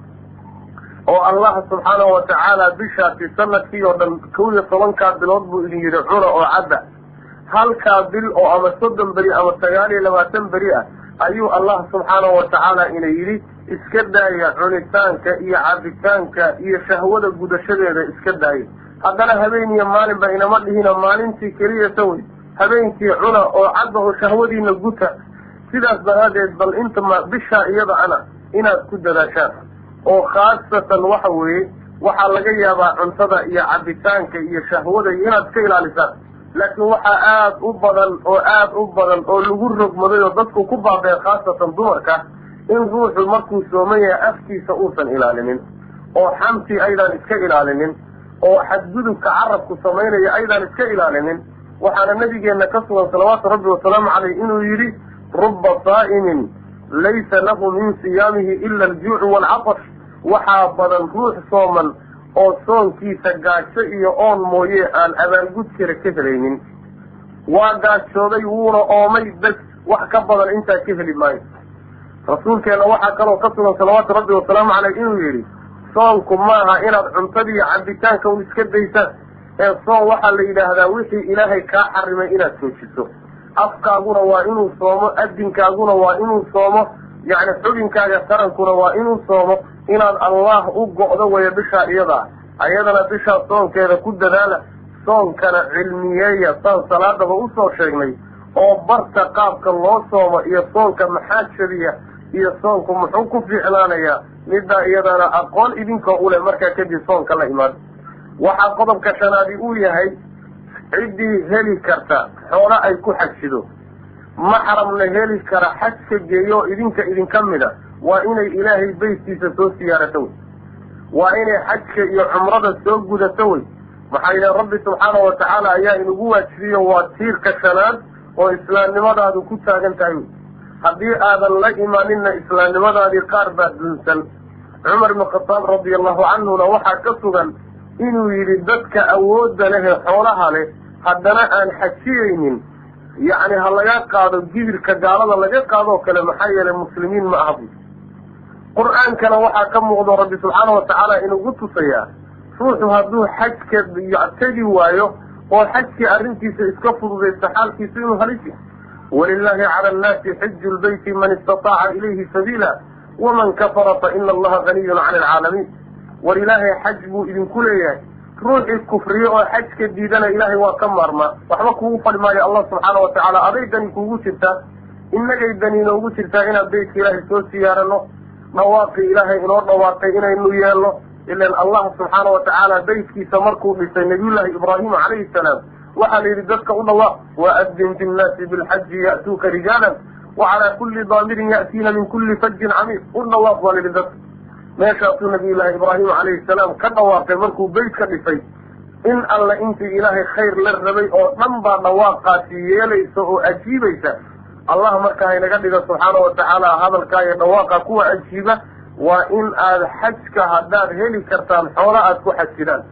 oo allah subxaana watacaala bishaasi sanadkii oo dhan kow iyo tobankaa bilood buu idin yidhi cuna oo cadda halkaa bil oo ama soddon beri ama sagaal iyo labaatan beri ah ayuu allah subxaana watacaala ina yidhi iska daaya cunitaanka iyo cabitaanka iyo shahwada gudashadeeda iska daaya haddana habeen iyo maalinba inama dhihina maalintii keliyata wey habeenkii cuna oo cadda oo shahwadiina guta sidaas daraaddeed bal inta ma bishaa iyada ana inaad ku dadaashaan oo khaasatan waxa weeye waxaa laga yaabaa cuntada iyo cabitaanka iyo shahwada iyo inaad iska ilaalisaan laakiin waxaa aada u badan oo aada u badan oo lagu rogmaday oo dadku ku baabeen khaasatan dumarka in ruuxu markuu sooman yahay afkiisa uusan ilaalinin oo xamtii aydaan iska ilaalinin oo xadgudubka carabku samaynaya aydaan iska ilaalinin waxaana nabigeenna ka sugan salawaatu rabbi wasalaamu caleyh inuu yidhi ruba saa'imin laysa lahu min siyaamihi ila aljuucu waalcatash waxaa badan ruux sooman oo soonkiisa gaajo iyo oon mooye aan abaalgud kale ka helaynin waa gaajooday wuuna oomay bes wax ka badan intaa ka heli maayo rasuulkeenna waxaa kaloo ka sugan salawaatu rabbi wasalaamu caleyh inuu yidhi soonku maaha inaad cuntadii iyo cabitaanka un iska daysaan ee soon waxaa la yidhaahdaa wixii ilaahay kaa xarimay inaad joojiso afkaaguna waa inuu soomo adinkaaguna waa inuu soomo yacni xubinkaaga qarankuna waa inuu soomo inaad allah u go'do waya bishaa iyadaa ayadana bishaa soonkeeda ku dadaala soonkana cilmiyeeya saan salaadaba usoo sheegnay oo barta qaabka loo soomo iyo soonka maxaa jabiya iyo soonku muxuu ku fiicnaanayaa middaa iyadana aqoon idinkoo u leh markaa kadib soonka la imaado waxaa qodobka shanaadi uu yahay ciddii heli karta xoolo ay ku xajido محرم لهيلي كرا حجك جيو إذنك إذن كمدا وإني إلهي بيتي ستو سيارتوي وإني حجك يو عمرض السوق دا سوي محايا ربي سبحانه وتعالى يا إنقوة شريه واتير كسنان وإسلام لماذا هذا كتا جنتعيو حدي هذا الله إيماننا إسلام لماذا هذه قاربة دنسل عمر بن الخطاب رضي الله عنه لوحى كسوغا إنه يرددك أود له حولها له حدنا أن حكيين يعني هلا قادوا جيل كجالة هلا قادوا كلام حي للمسلمين معهم قرآن كان وحى كم وضع ربي سبحانه وتعالى إنه قلت سياه روحوا هدوه حجك يعتدي وايو والحجك أرنتي سيسكفضوا زي السحال في سينه هلسي ولله على الناس حج البيت من استطاع إليه سبيلا ومن كفر فإن الله غني عن العالمين ولله حجب إذن كليه روح الكفرية وحجك الديدان إلهي وكم مرمى وحبكه فلما يا الله سبحانه وتعالى أريدني كوغوشتا إنك إذني نوغوشتا إنا بيت إلهي سوسي يارنو نواقي إلهي إنور نواقي إنا إنو يالو إلا الله سبحانه وتعالى بيتك سمركه بسي نبي الله إبراهيم عليه السلام وحال يرددك الله وأذن في الناس بالحج يأتوك رجالا وعلى كل ضامر يأتين من كل فج عميق قلنا الله أفضل يرددك ما شاء نبي الله إبراهيم عليه السلام كنواقع مركه بيتك بسي إن الله أنت إلهي خير للربي أو ننبع نواقع سيالي سوء أجيبيسا الله مركه ينقدك سبحانه وتعالى هذا الكاية نواقع كوة أجيبه وإن آد حجك هداد هيلي كرتان حولا أدكو حجدان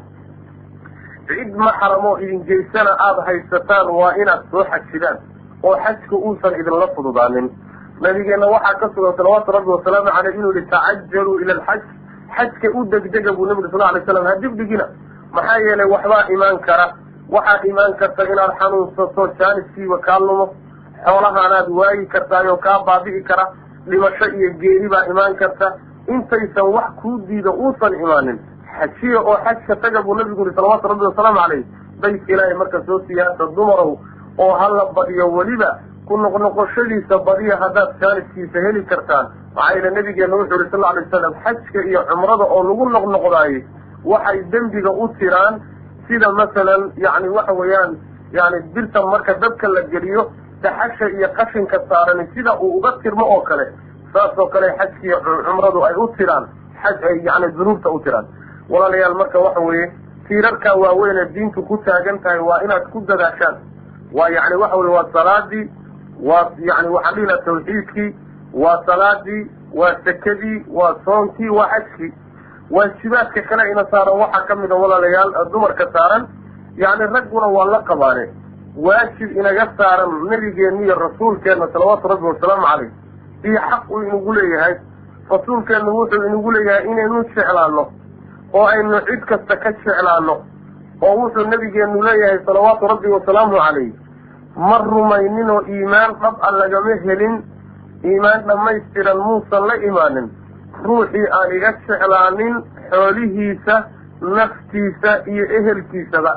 عيد محرمو إذن جيسانا آد هيستان وإن أدكو حجدان وحجك أوسا إذن لفظوا دانين نبينا وحا كسر صلوات ربي وسلام على إنه لتعجلوا إلى الحج حجك أودك دقبوا النبي صلى الله عليه وسلم هدف دقنا محايا لي وحبا إيمان كرا وحا إيمان كرتا إن الحنون صوت شانسي وكالنمو حولها أنا دواي كرتا يوكاب بابي كرا لمشاء الجيريبا إيمان كرتا intaysan wax ku diido uusan imaanin xajiyo oo xajka tagabu nabigu sallallahu alayhi wasallam alayhi bayt ilaahay marka soo siyaasa dumarow oo hal badiyo waliba ku noqnoqoshadiisa badiya hadaad saaliskiisa heli kartaan waxay nabigeena wuxuu sallallahu alayhi wasallam xajka iyo umrada oo lagu noqnoqdaayay waxay dambiga u tiraan sida midalan yaani waxa weeyaan yaani birta marka dadka la geliyo taxasha iyo qashinka saaran sida uu uga tirmo oo kale saasoo kale xajkii cumradu ay u tiraan xaj ay yani dunuubta u tiraan walaalayaal marka waxa weeye tiirarka waaweyn ee diintu ku taagan tahay waa inaad ku dadaashaan waa yani waxa weeye waa salaadii waa yani waxa dhila tawxiidkii waa salaadii waa sakadii waa soonkii waa xajkii waajibaadka kale ina saaran waxaa ka mid a walaalayaal dumarka saaran yani ragguna waa la qabaane waajib inaga saaran nabigeena iyo rasuulkeena salawaatu rabbi wasalaamu calayh iyo xaq uu inagu leeyahay rasuulkeenu wuxuu inagu leeyahay inaynu jeclaano oo aynu cid kasta ka jeclaano oo wuxuu nabigeenu leeyahay salawaatu rabbi wasalaamu calayh ma rumayninoo iimaan dhab a lagama helin iimaan dhammaystiran muusan la imaanin ruuxii aan iga jeclaanin xoolihiisa naftiisa iyo ehelkiisaba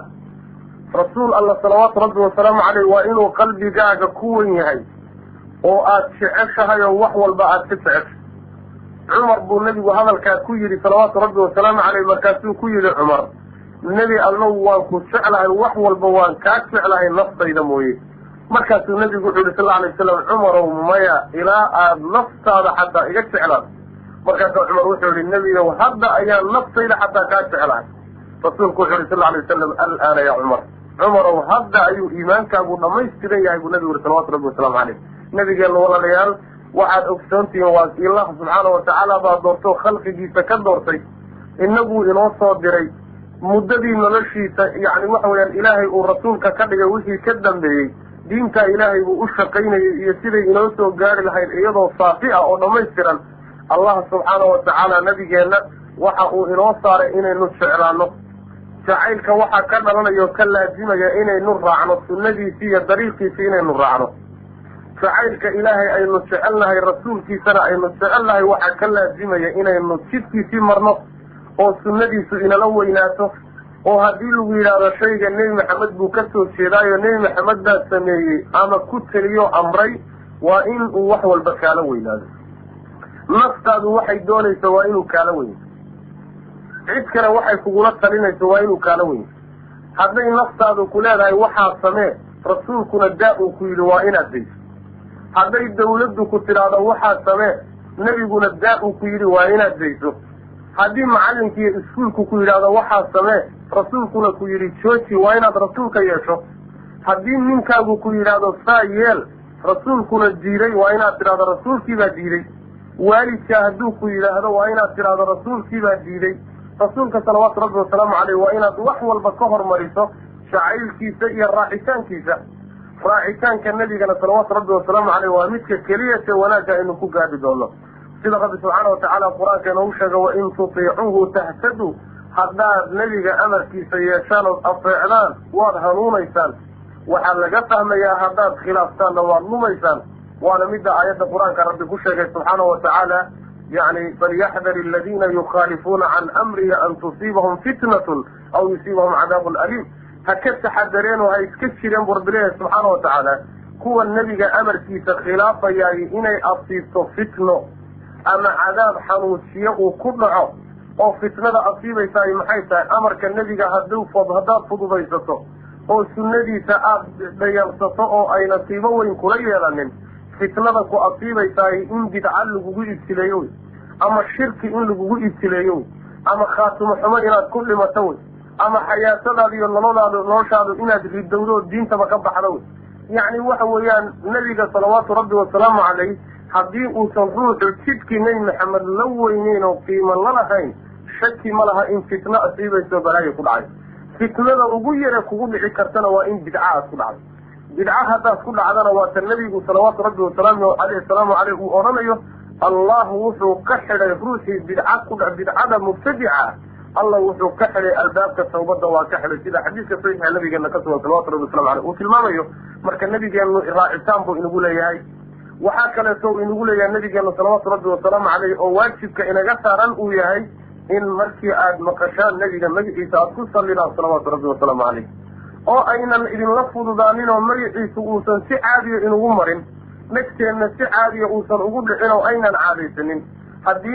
rasuul allah salawaatu rabbi wasalaamu calayh waa inuu qalbigaaga ku wen yahay oo aad jeceshahay oo wax walba aad ka jeceshay cumar buu nabigu hadalkaa ku yidhi salawaatu rabbi wasalaamu calayh markaasuu ku yidhi cumar nebi allow waan ku jeclahay wax walba waan kaa jeclahay naftayda mooye markaasuu nabigu wuxuu yihi sal alla alay wasalam cumarow maya ilaa aad naftaada xataa iga jeclaan markaasuu cumar wuxuu yihi nebiyow hadda ayaan naftayda xataa kaa jeclahay rasuulku wuxuu yihi sal alla alay wasalam alaana ya cumar cumarow hadda ayuu iimaankaagu dhamaystiran yahay buu nabigu yihi salawatu rabbi wasalaamu calayh nabigeena walaalayaal waxaad ogsoontihiin waa ilaah subxaana watacaala baa doortoo khalqigiisa ka doortay inaguu inoo soo diray muddadii noloshiisa yani waxa weeyaan ilaahay uu rasuulka ka dhigay wixii ka dambeeyey diintaa ilaahay buu u shaqaynayay iyo siday inoo soo gaari lahayd iyadoo saafi ah oo dhammaystiran allah subxaana watacaala nabigeenna waxa uu inoo saaray inaynu jeclaano jacaylka waxaa ka dhalanaya oo ka laazimaya inaynu raacno sunnadiisii iyo dariiqiisii inaynu raacno jacaylka ilaahay aynu jecelnahay rasuulkiisana aynu jecelnahay waxaa ka laazimaya inaynu jidkiisii marno oo sunnadiisu inala weynaato oo haddii lagu yidhaahdo shayga nebi maxamed buu ka soo jeedaayo nebi maxamed baa sameeyey ama ku teliyo amray waa in uu wax walba kaala weynaado naftaadu waxay doonayso waa inuu kaala weyno cid kale waxay kugula talinayso waa inuu kaala weyno hadday naftaadu ku leedahay waxaa samee rasuulkuna daa uu ku yidhi waa inaad dayso hadday dawladdu ku tidhaahdo waxaa samee nebiguna daa uu ku yidhi waa inaad dayso haddii macallinkii iskuulku ku yidhaahdo waxaa samee rasuulkuna ku yidhi jooji waa inaad rasuulka yeesho haddii ninkaagu ku yidhaahdo saa yeel rasuulkuna diiday waa inaad tidhahdo rasuulkiibaa diiday waalidkaa hadduu ku yidhaahdo waa inaad tidhahdo rasuulkiibaa diiday rasuulka salawaatu rabbi wasalaamu caleyh waa inaad wax walba ka hormariso shacaylkiisa iyo raacitaankiisa raacitaanka nebigana salawaatu rabbi wasalaamu caleyh waa midka keliyate wanaagga aynu ku gaadhi doono sida rabbi subxaana watacaala qur-aanka inoogu sheega wain tutiicuhu tahtaduu haddaad nebiga amarkiisa yeeshaan ood afeecdaan waad hanuunaysaan waxaa laga fahmayaa haddaad khilaaftaanna waad lumaysaan waana midda aayadda qur-aanka rabbi ku sheegay subxaana watacaala yani falyaxdar aladiina yukhaalifuuna can amrihi an tusiibahum fitnatun aw yusiibahum cadaabun aliim ha ka taxadareen oo ha iska jireen buu rabbi leeyahay subxaana watacaala kuwa nebiga amarkiisa khilaafayaay inay asiibto fitno ama cadaab xanuujiyo uu ku dhaco oo fitnada asiibaysaay maxay tahay amarka nebiga haduu haddaad fududaysato oo sunnadiisa aada dhayalsato oo ay nasiibo weyn kula yeelanin fitnada ku asiibaysaay in bidca lagugu ibtileeyo wey ama shirki in lagugu ibtileeyo wey ama khaatimo xumo inaad ku dhimato wey ama xayaatadaada iyo nolodaada noloshaadu inaad ridowdo oo diintaba ka baxdo wey yacni waxa weeyaan nebiga salawaatu rabbi wasalaamu calayh haddii uusan ruuxu jidkii nebi maxamed la weyneyn oo qiimo la lahayn shaki ma laha in fitno asiibayso balaayo ku dhacay fitnada ugu yare kugu dhici kartana waa in bidcaad ku dhacdo bidca haddaad ku dhacdana waa ta nebigu salawaatu rabbi wasalaamu aleyh salaamu caleyh uu odhanayo allahu wuxuu ka xidhay ruuxii bidca ku dha bidcada mubtadica allah wuxuu ka xidhay albaabka tawbadda waa ka xidhay sida xadiiska saxiixa nabigeena ka sugan salawatu rabbi waslamu aleyh uu tilmaamayo marka nabigeenu raacitaan buu inagu leeyahay waxaa kaleeto inagu leeyahay nabigeenu salawaatu rabbi wasalaamu caleyh oo waajibka inaga saaran uu yahay in markii aad maqashaan nebiga magaciisa aada ku sallidaan salawaatu rabbi wasalaamu caleyh oo aynan idinla fududaanin oo magaciisu uusan si caadiya inugu marin nagteenna si caadiya uusan ugu dhicin oo aynan caadaysanin haddii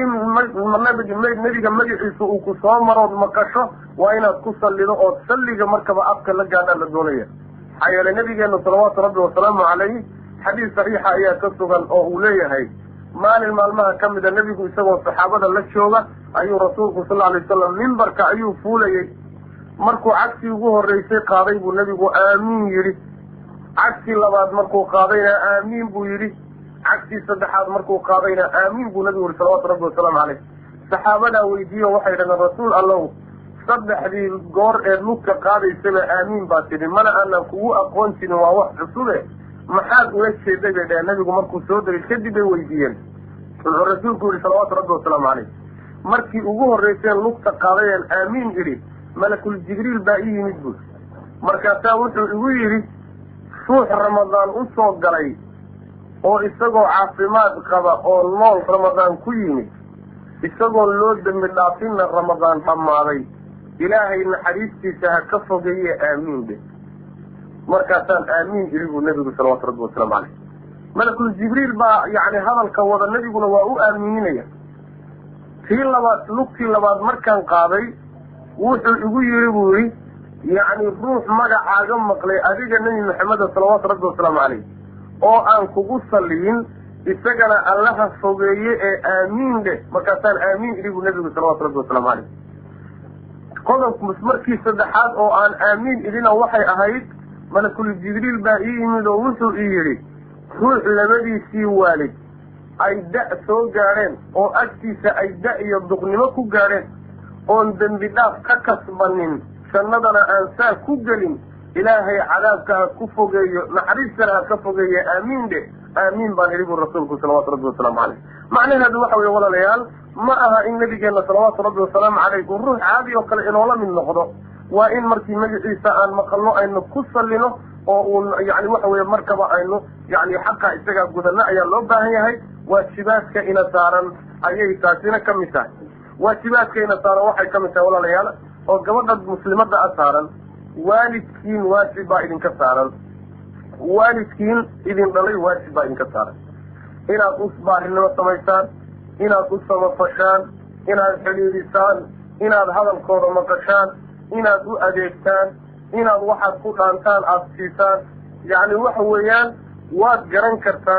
nebiga magaciisa uu ku soo marood maqasho waa inaad ku sallido oo salliga markaba afka la gaadhaa la doonaya maxaa yeelay nabigeenu salawaatu rabbi wasalaamu calayh xadiis saxiixa ayaa ka sugan oo uu leeyahay maalin maalmaha ka mida nebigu isagoo saxaabada la jooga ayuu rasuulku sal alay wasalam mimbarka ayuu fuulayay markuu cagtii ugu horraysay qaaday buu nebigu aamiin yidhi cagtii labaad markuu qaadayna aamiin buu yidhi cagtii saddexaad markuu qaadayna aamiin buu nebigu yihi salawatu rabbi wasalaamu caleyh saxaabadaa weydiiyo waxay dhahdeen rasuul allow saddexdii goor ee lugka qaadaysaba aamiin baa tidhi mana aanan kugu aqoon jirin waa wax cusube maxaad ula jeeday bay dhaheen nebigu markuu soo degay kadib bay weydiiyeen wuxuu rasuulku yihi salawaatu rabbi wasalaamu caleyh markii ugu horrayseen lugta qaadayeen aamiin idhi malakul jibriil baa ii yimid bui markaasaa wuxuu igu yidhi ruux ramadaan u soo galay oo isagoo caafimaad qaba oo nool ramadaan ku yimid isagoo loo dembi dhaafinna ramadaan dhammaaday ilaahay naxariistiisa ha ka fogeeye aamiin dhe markaasaan aamiin idhi buu nebigu salawaatu rabbi wasalaamu caleyh malakul jibriil baa yacni hadalka wada nebiguna waa u aamininaya tii labaad lugtii labaad markaan qaaday wuxuu igu yidhi buu yidhi yacni ruux magacaaga maqlay adiga nebi maxameda salawaatu rabbi wasalaamu caleyh oo aan kugu salliyin isagana allaha fogeeye ee aamiin dheh markaasaan aamiin idhi buu nebigu salawaatu rabbi wasalaamu caleyh qodobkus markii saddexaad oo aan aamiin idhina waxay ahayd malakul jibriil baa ii yimid oo wuxuu ii yidhi ruux labadiisii waalid ay da' soo gaadheen oo agtiisa ay da' iyo duqnimo ku gaadheen oon dembi dhaaf ka kasbanin jannadana aan saa ku gelin ilaahay cadaabka ha ku fogeeyo naxariistana ha ka fogeeye aamiin dhe aamiin baan idhi buu rasuulku salawaatu rabbi wasalaamu caleyh macnaheedu waxa weeye walaalayaal ma aha in nabigeenna salawaatu rabbi wasalaamu caleyh uu ruux caadi oo kale inoola mid noqdo waa in markii magaciisa aan maqalno aynu ku sallino oo uun yani waxa weeye markaba aynu yani xaqa isagaa gudano ayaa loo baahan yahay waajibaadka ina saaran ayay taasina ka mid tahay waajibaadka ina saaran waxay ka mid tahay walaalayaal oo gabadha muslimadda a saaran waalidkiin waajib baa idinka saaran waalidkiin idin dhalay waajib baa idinka saaran inaad u baarinimo samaysaan inaad u samafashaan inaad xidhiidhisaan inaad hadalkooda maqashaan inaad u adeegtaan inaad waxaad ku dhaantaan aada siisaan yacni waxa weeyaan waad garan kartaan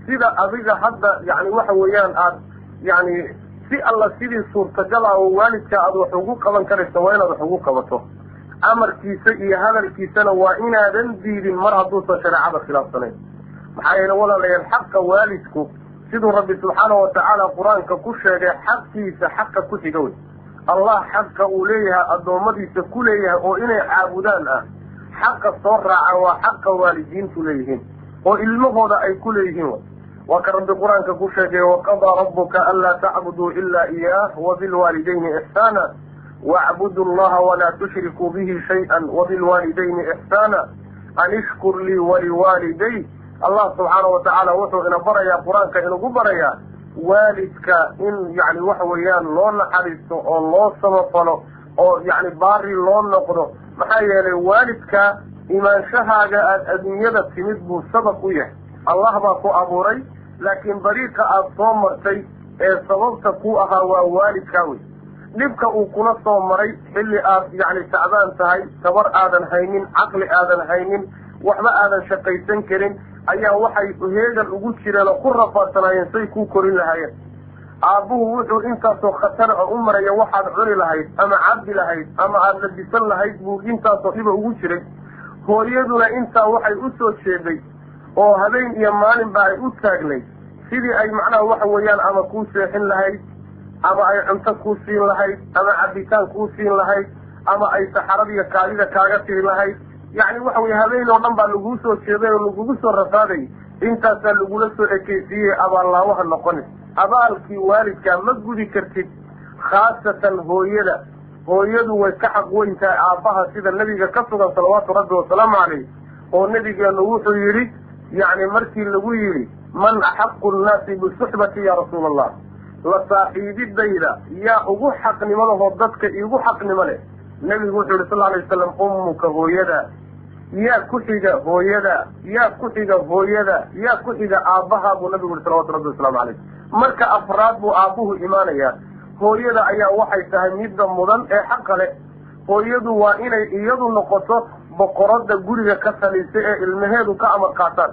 sida adiga hadda yani waxa weeyaan aad yani si alla sidii suurtagala oo waalidka aad wax ugu qaban karayso waa inaad wax ugu qabato amarkiisa iyo hadalkiisana waa inaadan diidin mar hadduusan shareecada khilaafsanayn maxaa yeele walaalayaal xaqa waalidku siduu rabbi subxaanahu watacaala qur-aanka ku sheegay xaqiisa xaqa ku xiga wey allah xaqa uu leeyahay addoommadiisa ku leeyahay oo inay caabudaan ah xaqa soo raaca waa xaqa waalidiintu leeyihiin oo ilmahooda ay ku leeyihiin waa ka rabbi qur-aanka ku sheegay waqadaa rabbuka anlaa tacbuduu ilaa iyaah wabilwaalidayni ixsaana wacbudu allaha walaa tushrikuu bihi shay-an wabilwaalidayni ixsaana an ishkur lii waliwaaliday allah subxaana watacaala wuxuu ina barayaa qur-aanka inugu barayaa waalidka in yani waxa weeyaan loo naxariisto oo loo samafalo oo yani baari loo noqdo maxaa yeelay waalidka imaanshahaaga aada adduunyada timid buu sabab u yahay allah baa ku abuuray laakiin dariiqa aada soo martay ee sababta ku ahaa waa waalidkaa wey dhibka uu kula soo maray xilli aad yani tacbaan tahay tabar aadan haynin caqli aadan haynin waxba aadan shaqaysan karin ayaa waxay heegan ugu jireen oo ku rafaadsanaayeen say kuu korin lahaayeen aabbuhu wuxuu intaasoo khatar a u maraya waxaad cuni lahayd ama cabdi lahayd ama aada labisan lahayd buu intaasoo dhiba ugu jiray hooyaduna intaa waxay u soo jeeday oo habeen iyo maalinba ay u taagnayd sidii ay macnaha waxa weeyaan ama kuu seexin lahayd ama ay cunto kuu siin lahayd ama cabitaan kuu siin lahayd ama ay saxaradiiyo kaadida kaaga tiri lahayd yacni waxa weye habeen oo dhan baa laguu soo jeeday oo lagugu soo rafaaday intaasaa lagula soo ekeysiiyey abaallaawaha noqoni abaalkii waalidkaa ma gudi kartid khaasatan hooyada hooyadu way ka xaq weyn tahay aabbaha sida nebiga ka sugan salawaatu rabbi wasalaamu calayh oo nebigeenu wuxuu yidhi yacni markii lagu yidhi man axaqu nnaasi bisuxbati ya rasuula allah la saaxiibidayda yaa ugu xaqnimadahoo dadka iigu xaqnimo leh nebigu wuxuu yihi sal alay wasalam ummuka hooyada yaa ku xiga hooyada yaa ku xiga hooyada yaa ku xiga aabbahaa buu nabigu yihi salawatu rabbi wasalaamu calayh marka afraad buu aabbuhu imaanayaa hooyada ayaa waxay tahay midda mudan ee xaqa leh hooyadu waa inay iyadu noqoto boqorada guriga ka talisay ee ilmaheedu ka amar qaataan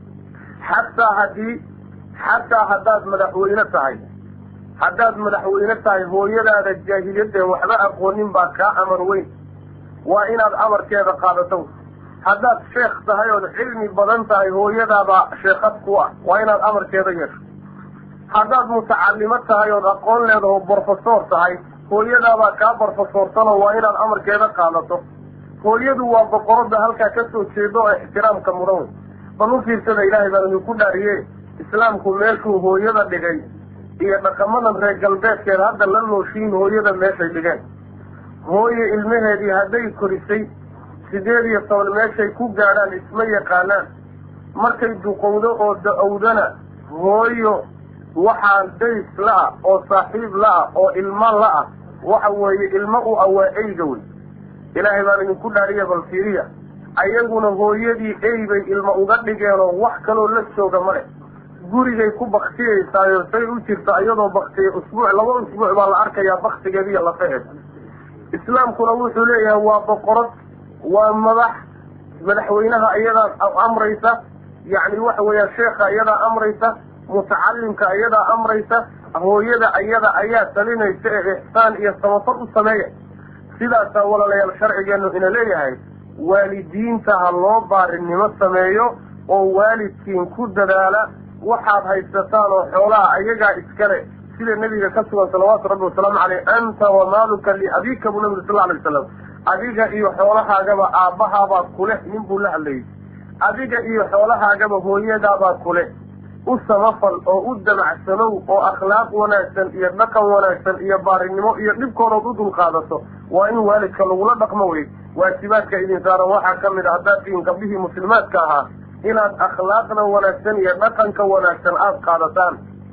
xataa haddii xataa haddaad madaxweyne tahay haddaad madaxweyne tahay hooyadaada jaahiliyadee waxba aqoonin baa kaa amar weyn waa inaad amarkeeda qaadato haddaad sheekh tahay ood cilmi badan tahay hooyadaabaa sheekad ku ah waa inaad amarkeeda yeesho haddaad mutacalimo tahay ood aqoon leedaho brofesor tahay hooyadaabaa kaa brofesortano waa inaad amarkeeda qaadato hooyadu waa boqorada halkaa ka soo jeedo oo ixtiraamka mudan wey bal u fiirsada ilaahay baan idinku dhaariye islaamku meeshuu hooyada dhigay iyo dhaqamadan reer galbeedkeed hadda la nooshiin hooyada meeshay dhigeen hooye ilmaheedii hadday korisay sideed iyo toban meeshay ku gaadhaan isma yaqaanaan markay duqowdo oo da-owdana hooyo waxaa days la-ah oo saaxiib la-ah oo ilmo la-ah waxa weeye ilmo u awaa eyga wey ilaahay baan idinku dhaariya bal fiiriya ayaguna hooyadii ey bay ilmo uga dhigeenoo wax kaloo la jooga male gurigay ku baktiyaysaayoo say u jirta iyadoo baktiya usbuuc laba usbuuc baa la arkayaa baktigeeda iyo lafaheed islaamkuna wuxuu leeyahay waa boqorad waa madax madaxweynaha iyadaa amraysa yacni waxa weeyaan sheekha iyadaa amraysa mutacalimka iyadaa amraysa hooyada iyada ayaa talinaysa ee ixsaan iyo samafal u sameeya sidaasaa walaalayaal sharcigeenu ina leeyahay waalidiinta ha loo baarinimo sameeyo oo waalidkiin ku dadaala waxaad haysataan oo xoolaha ayagaa iskale sida nebiga ka sugan salawaatu rabbi wasalaamu caleyh anta wamaaluka liabika buu nabigu sal lla alay wasalam adiga iyo xoolahaagaba aabbahaabaa kuleh nin buu la hadlayay adiga iyo xoolahaagaba hooyadaabaa kuleh u samafal oo u damacsanow oo akhlaaq wanaagsan iyo dhaqan wanaagsan iyo baarinimo iyo dhibkoodood u dulqaadato waa in waalidka lagula dhaqmo wey waajibaadka idin saaran waxaa ka mid a haddaad tihiin gabdhihii muslimaadka ahaa inaad akhlaaqda wanaagsan iyo dhaqanka wanaagsan aada qaadataan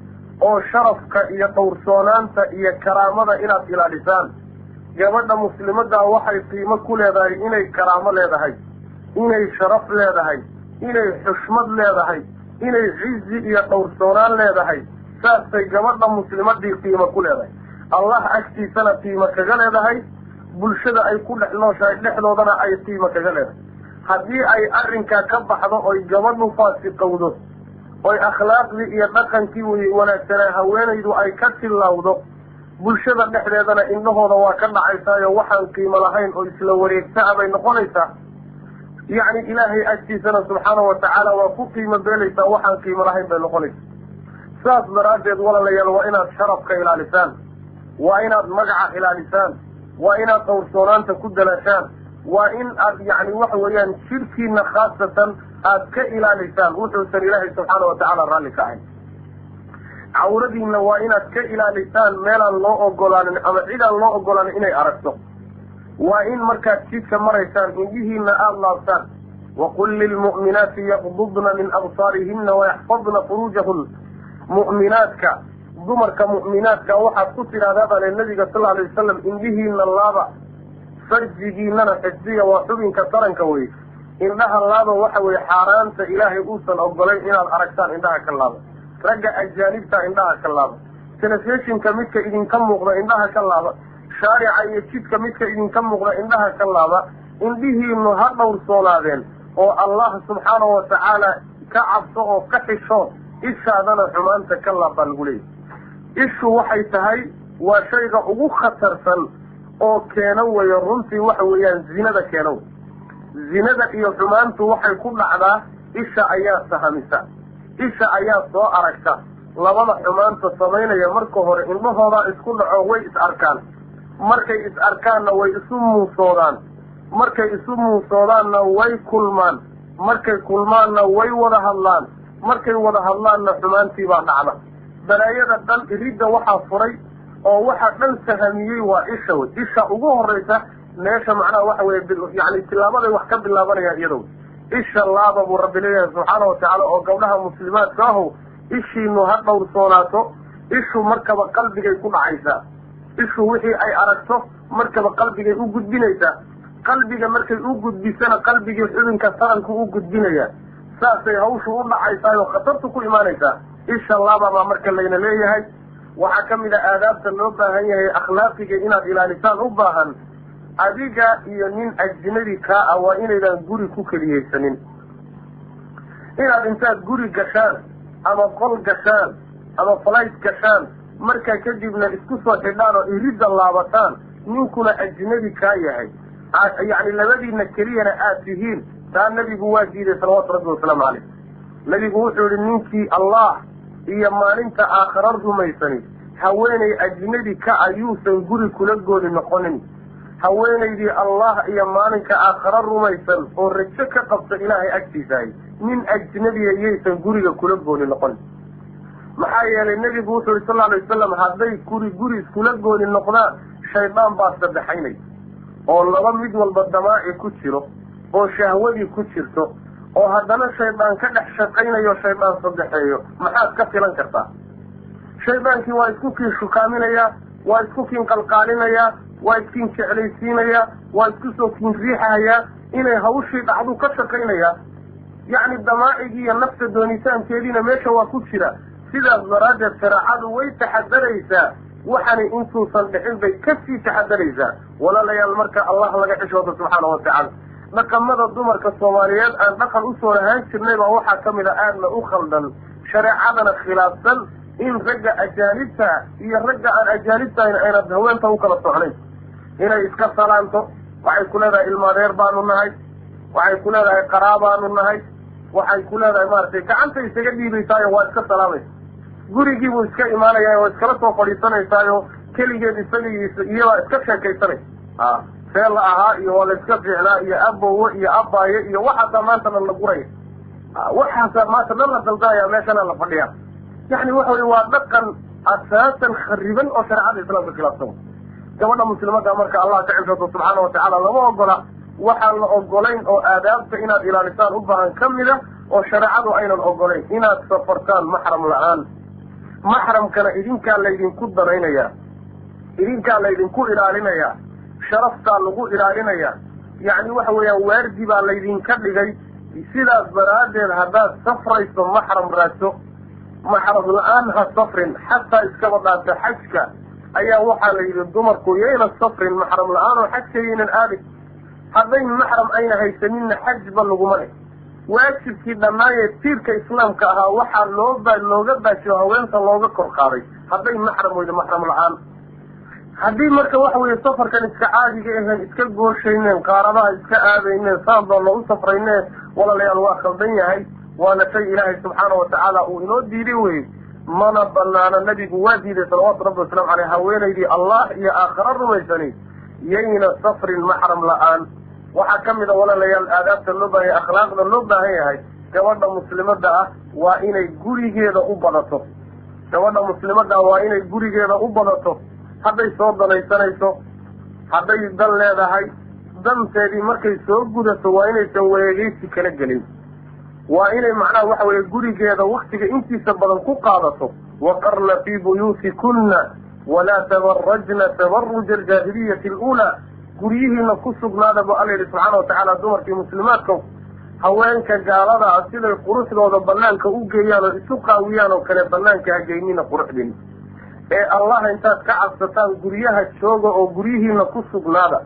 oo sharafka iyo dhowrsoonaanta iyo karaamada inaad ilaalisaan gabadha muslimaddaa waxay qiimo ku leedahay inay karaamo leedahay inay sharaf leedahay inay xushmad leedahay inay cizi iyo dhowrsoonaan leedahay saasay gabadha muslimadii qiimo ku leedahay allah agtiisana qiimo kaga leedahay bulshada ay ku dhex nooshahay dhexdoodana ay qiimo kaga leedahay haddii ay arrinkaa ka baxdo oy gabadhu faasiqowdo oy akhlaaqdii iyo dhaqankii wanaagsanaa haweenaydu ay ka tilawdo bulshada dhexdeedana indhahooda waa ka dhacaysaayo waxaan qiimo lahayn oo isla wareegtaa bay noqonaysaa yacni ilaahay agtiisana subxaanahu watacaala waa ku qiimo beelaysaa waxaan qiimo lahayn bay noqonaysaa saas daraaddeed walaalayaal waa inaad sharafka ilaalisaan waa inaad magaca ilaalisaan waa inaad dhowrsoonaanta ku dalaashaan waa in aad yacni waxa weeyaan shirkiina khaasatan aad ka ilaalisaan wuxuusan ilaahay subxaana watacaala raalli ka ahayn cawradiina waa inaad ka ilaalisaan meelaan loo ogolaanin ama cidaan loo ogolaanin inay aragto waa in markaad jidka maraysaan indhihiina aada laabtaan waqul lilmu'minaati yaqdudna min absaarihina wayaxfadna furuujahun mu'minaadka dumarka mu'minaadka waxaad ku tidhahdaa baa le nabiga sal alay wasalam indhihiina laaba farjigiinana xifdiya waa xubinka taranka wey indhaha laaba waxa weye xaaraanta ilaahay uusan ogolayn inaad aragtaan indhaha ka laaba ragga ajaanibta indhaha ka laaba telefishinka midka idinka muuqda indhaha ka laaba shaarica iyo jidka midka idinka muuqda indhaha ka laaba indhihiinu ha dhowrsoonaadeen oo allah subxaanahu watacaala ka cabso oo ka xisho ishaadana xumaanta ka laab baa lagu leeyahy ishu waxay tahay waa shayga ugu khatarsan oo keena weyo runtii waxa weeyaan zinada keena wey zinada iyo xumaantu waxay ku dhacdaa isha ayaa sahamisa isha ayaa soo aragta labada xumaanta samaynaya marka hore indhahoodaa isku dhaco way is arkaan markay is arkaanna way isu muusoodaan markay isu muusoodaanna way kulmaan markay kulmaanna way wada hadlaan markay wada hadlaanna xumaantii baa dhacda balaayada dhan iridda waxaa furay oo waxa dhan sahamiyey waa isha wey isha ugu horraysa meesha macnaha waxa weye yani tilaabaday wax ka bilaabanayaan iyadow isha laaba buu rabbi leeyahay subxaana watacaala oo gabdhaha muslimaadka ahow ishiinu ha dhowrsoonaato ishu markaba qalbigay ku dhacaysaa ishu wixii ay aragto markaba qalbigay u gudbinaysaa qalbiga markay u gudbisana qalbigii xubinka taranku u gudbinaya saasay hawshu u dhacaysaa oo khatartu ku imaanaysaa isha laaba baa marka layna leeyahay waxaa ka mid a aadaabta loo baahan yahay akhlaaqiga inaad ilaalisaan u baahan adiga iyo nin ajnabi kaa ah waa inaydaan guri ku keliyaysanin inaad intaad guri gashaan ama qol gashaan ama flight gashaan markaa kadibna isku soo xidhaan oo iridda laabataan ninkuna ajnabi kaa yahay yacni labadiina keliyana aad tihiin taa nebigu waa diiday salawaatu rabbi wasalaamu caleyh nebigu wuxuu yihi ninkii allah iyo maalinta aakhara rumaysani haweenay ajnabi ka ayuusan guri kula gooni noqonin haweenaydii allah iyo maalinka aakhara rumaysan oo rajo ka qabta ilaahay agtiisahay nin ajnabiya yaysan guriga kula gooni noqonin maxaa yeelay nebigu wuxuu yihi sal alay wasalam hadday guri guri iskula gooni noqdaan shaydaan baa saddexaynay oo laba mid walba damaaci ku jiro oo shahwadii ku jirto oo haddana shaydaan ka dhex shaqaynayo shaydaan saddexeeyo maxaad ka filan kartaa shaydaankii waa isku kiin shukaaminayaa waa isku kiin qalqaalinayaa waa iskiin jeclaysiinayaa waa isku soo kiin riixahayaa inay hawshii dhacdu ka shaqaynayaa yacni damaacigii iyo nafta doonitaankeediina meesha waa ku jira sidaas daraaddeed shareecadu way taxadaraysaa waxani intuusan dhixin bay kasii taxadaraysaa walaalayaal marka allah laga xishooda subxaana watacaala dhaqamada dumarka soomaaliyeed aan dhaqan usoo lahaan jirnay baa waxaa ka mid a aadna u khaldan shareecadana khilaafsan in ragga ajaanibta iyo ragga aan ajaanibtahayn aynad haweenta u kala socnayn inay iska salaanto waxay ku leedahay ilmaadeer baanu nahay waxay ku leedahay qaraabaanu nahay waxay ku leedahay maaragtay gacanta isaga dhiibaysaayo waa iska salaamaysa gurigiibuu iska imaanaya waa iskala soo fadhiisanaysaayo keligeed isagiisa iyabaa iska sheekaysanay a see la ahaa iyo waa la iska fiicnaa iyo abowe iyo abaaye iyo waxaasaa maanta dhan la guraya waxaasaa maanta dhan la daldanaya meeshana la fadhiya yacni waxa weye waa dhaqan asaasan khariban oo shareecada islaamka khilaafsan gabadha muslimadda marka allah ka xifsato subxaana watacaala lama ogola waxaan la ogolayn oo aadaabta inaad ilaalisaan u baahan ka mida oo shareecadu aynan ogolayn inaad safartaan maxram la-aan maxramkana idinkaa laydinku danaynayaa idinkaa laydinku ilaalinayaa sharaftaa lagu ilaalinayaa yacni waxa weeyaan waardi baa laydinka dhigay sidaas daraaddeed haddaad safrayso maxram raadso maxram la-aan ha safrin xataa iskaba dhaata xajka ayaa waxaa la yidhi dumarku yayna safrin maxram la-aan oo xajka yaynan aadin hadday maxram ayna haysaninna xajba laguma leh waajibkii dhammaayee tiirka islaamka ahaa waxaa loo ba looga baajiyo haweenta looga kor qaaday hadday maxram weydo maxram la-aan. haddii marka waxa weeye safarkan iska caadiga ahayn iska gooshayneen qaaradaha iska aadayneen saan doonna u safrayneen walaalayaal waa khaldan yahay, waana shay ilaahay subxaana watacaala uu inoo diiday weye. mana banaano, nabigu waa diiday salawaatu rabbi wasalaamu caleyh haweenaydii allah iyo aakhara rumaysanay yayna safrin maxram la-aan. waxaa ka mid a walaalayaal aadaabta loo baahan yahay, akhlaaqda loo baahan yahay, gabadha muslimada ah waa inay gurigeeda u badato. gabadha muslimada ah waa inay gurigeeda u badato. hadday soo danaysanayso, hadday dan leedahay, danteedii markay soo gudato waa inaysan wareegeysi kala gelin. waa inay macnaha waxa weeye gurigeeda waktiga intiisa badan ku qaadato. waqarna fii buyuutikunna walaa tabarajna tabaruja aljaahiliyati aluulaa. guryihiina ku sugnaada bu alla yidhi subxaana watacaala dumarkii muslimaadka haweenka gaalada ah siday quruxdooda banaanka u geeyaan oo isu qaawiyaan oo kale banaanka ha geynina quruxdin ee allah intaad ka cabsataan guryaha jooga oo guryihiina ku sugnaada.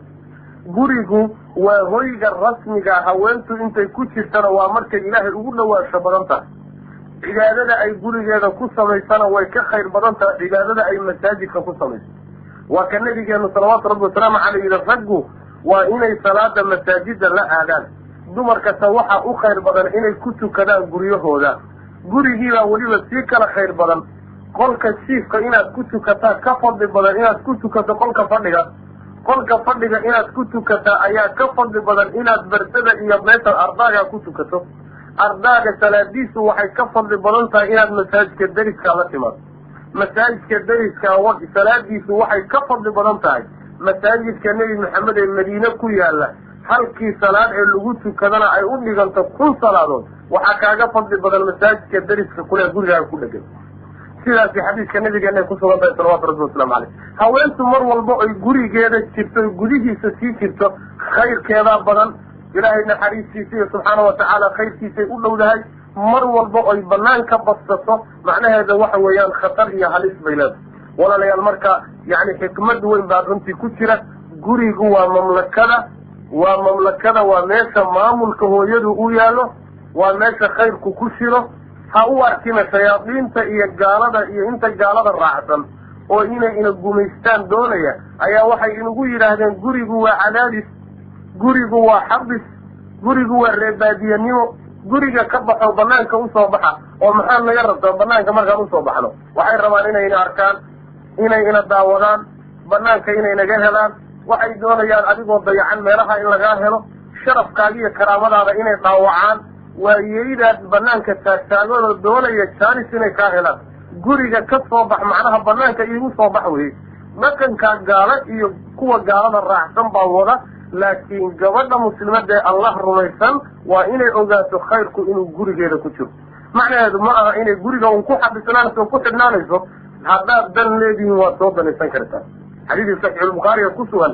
gurigu waa hoyga rasmiga, haweentu intay ku jirtana waa markay ilaahay ugu dhawaasho badan tahay. cibaadada ay gurigeeda ku samaysana way ka khayr badan tahay cibaadada ay masaajidka ku samayso. waa ka nabigeenu salawaatu rabbi wasalaamu caleyh yidhi raggu waa inay salaada masaajida la aadaan, dumarkasa waxaa u khayr badan inay ku tukadaan guryahooda. gurigiibaa weliba sii kala khayr badan. qolka jiifka inaad ku tukataa ka fadli badan inaad ku tukato qolka fadhiga. qolka fadhiga inaad ku tukataa ayaa ka fadli badan inaad bardada iyo meesha ardaaga ku tukato. ardaaga salaadiisu waxay ka fadli badan tahay inaad masaajidka dariska la timaado. masaajidka dariska salaadiisu waxay ka fadli badan tahay masaajidka nebi maxamed ee madiine ku yaala. halkii salaad ee lagu tukadana ay u dhiganto kun salaadood waxaa kaaga fadli badan masaajidka dariska kule gurigaaga ku dhegan. sidaasi xadiiska nabigeena ay ku sugan tahay salawaatu rabbi wasalaamu caleyh. haweentu mar walba oy gurigeeda jirto gudihiisa sii jirto khayrkeedaa badan. ilaahay naxariistiisa iyo subxaana watacaala khayrkiisay u dhowdahay. mar walba oy banaan ka badsato macnaheeda waxa weeyaan khatar iyo halis bay leedahay. walaalayaal marka yani xikmad weyn baa runtii ku jira. gurigu waa mamlakada waa mamlakada waa meesha maamulka hooyadu u yaalo, waa meesha khayrku ku shiro. ha u arkina shayaadiinta iyo gaalada iyo inta gaalada raacsan oo inay ina gumaystaan doonaya ayaa waxay inagu yidhaahdeen gurigu waa cadaadis, gurigu waa xabis, gurigu waa reebaadiyanimo. guriga ka baxo banaanka usoo baxa oo maxaa naga rabtaa banaanka markaan usoo baxno? waxay rabaan inayna arkaan, inay ina daawadaan, banaanka inay naga helaan. waxay doonayaan adigoo dayacan meelaha in lagaa helo, sharafkaaga iyo karaamadaada inay dhaawacaan. waa yeyidaad banaanka taagtaagooda doonaya jaanis inay kaa helaan. guriga ka soo bax macnaha banaanka iigu soo bax weye. dhaqankaa gaala iyo kuwa gaalada raacsan baa wada, laakiin gabadha muslimada ee allah rumaysan waa inay ogaato khayrku inuu gurigeeda ku jiro. macnaheedu ma aha inay guriga un ku xabisnaanayso ku xidhnaanayso. haddaad dan leedihiin waad soo danaysan kartaa. xadiidkii saxiixulbukhaariga ku sugan,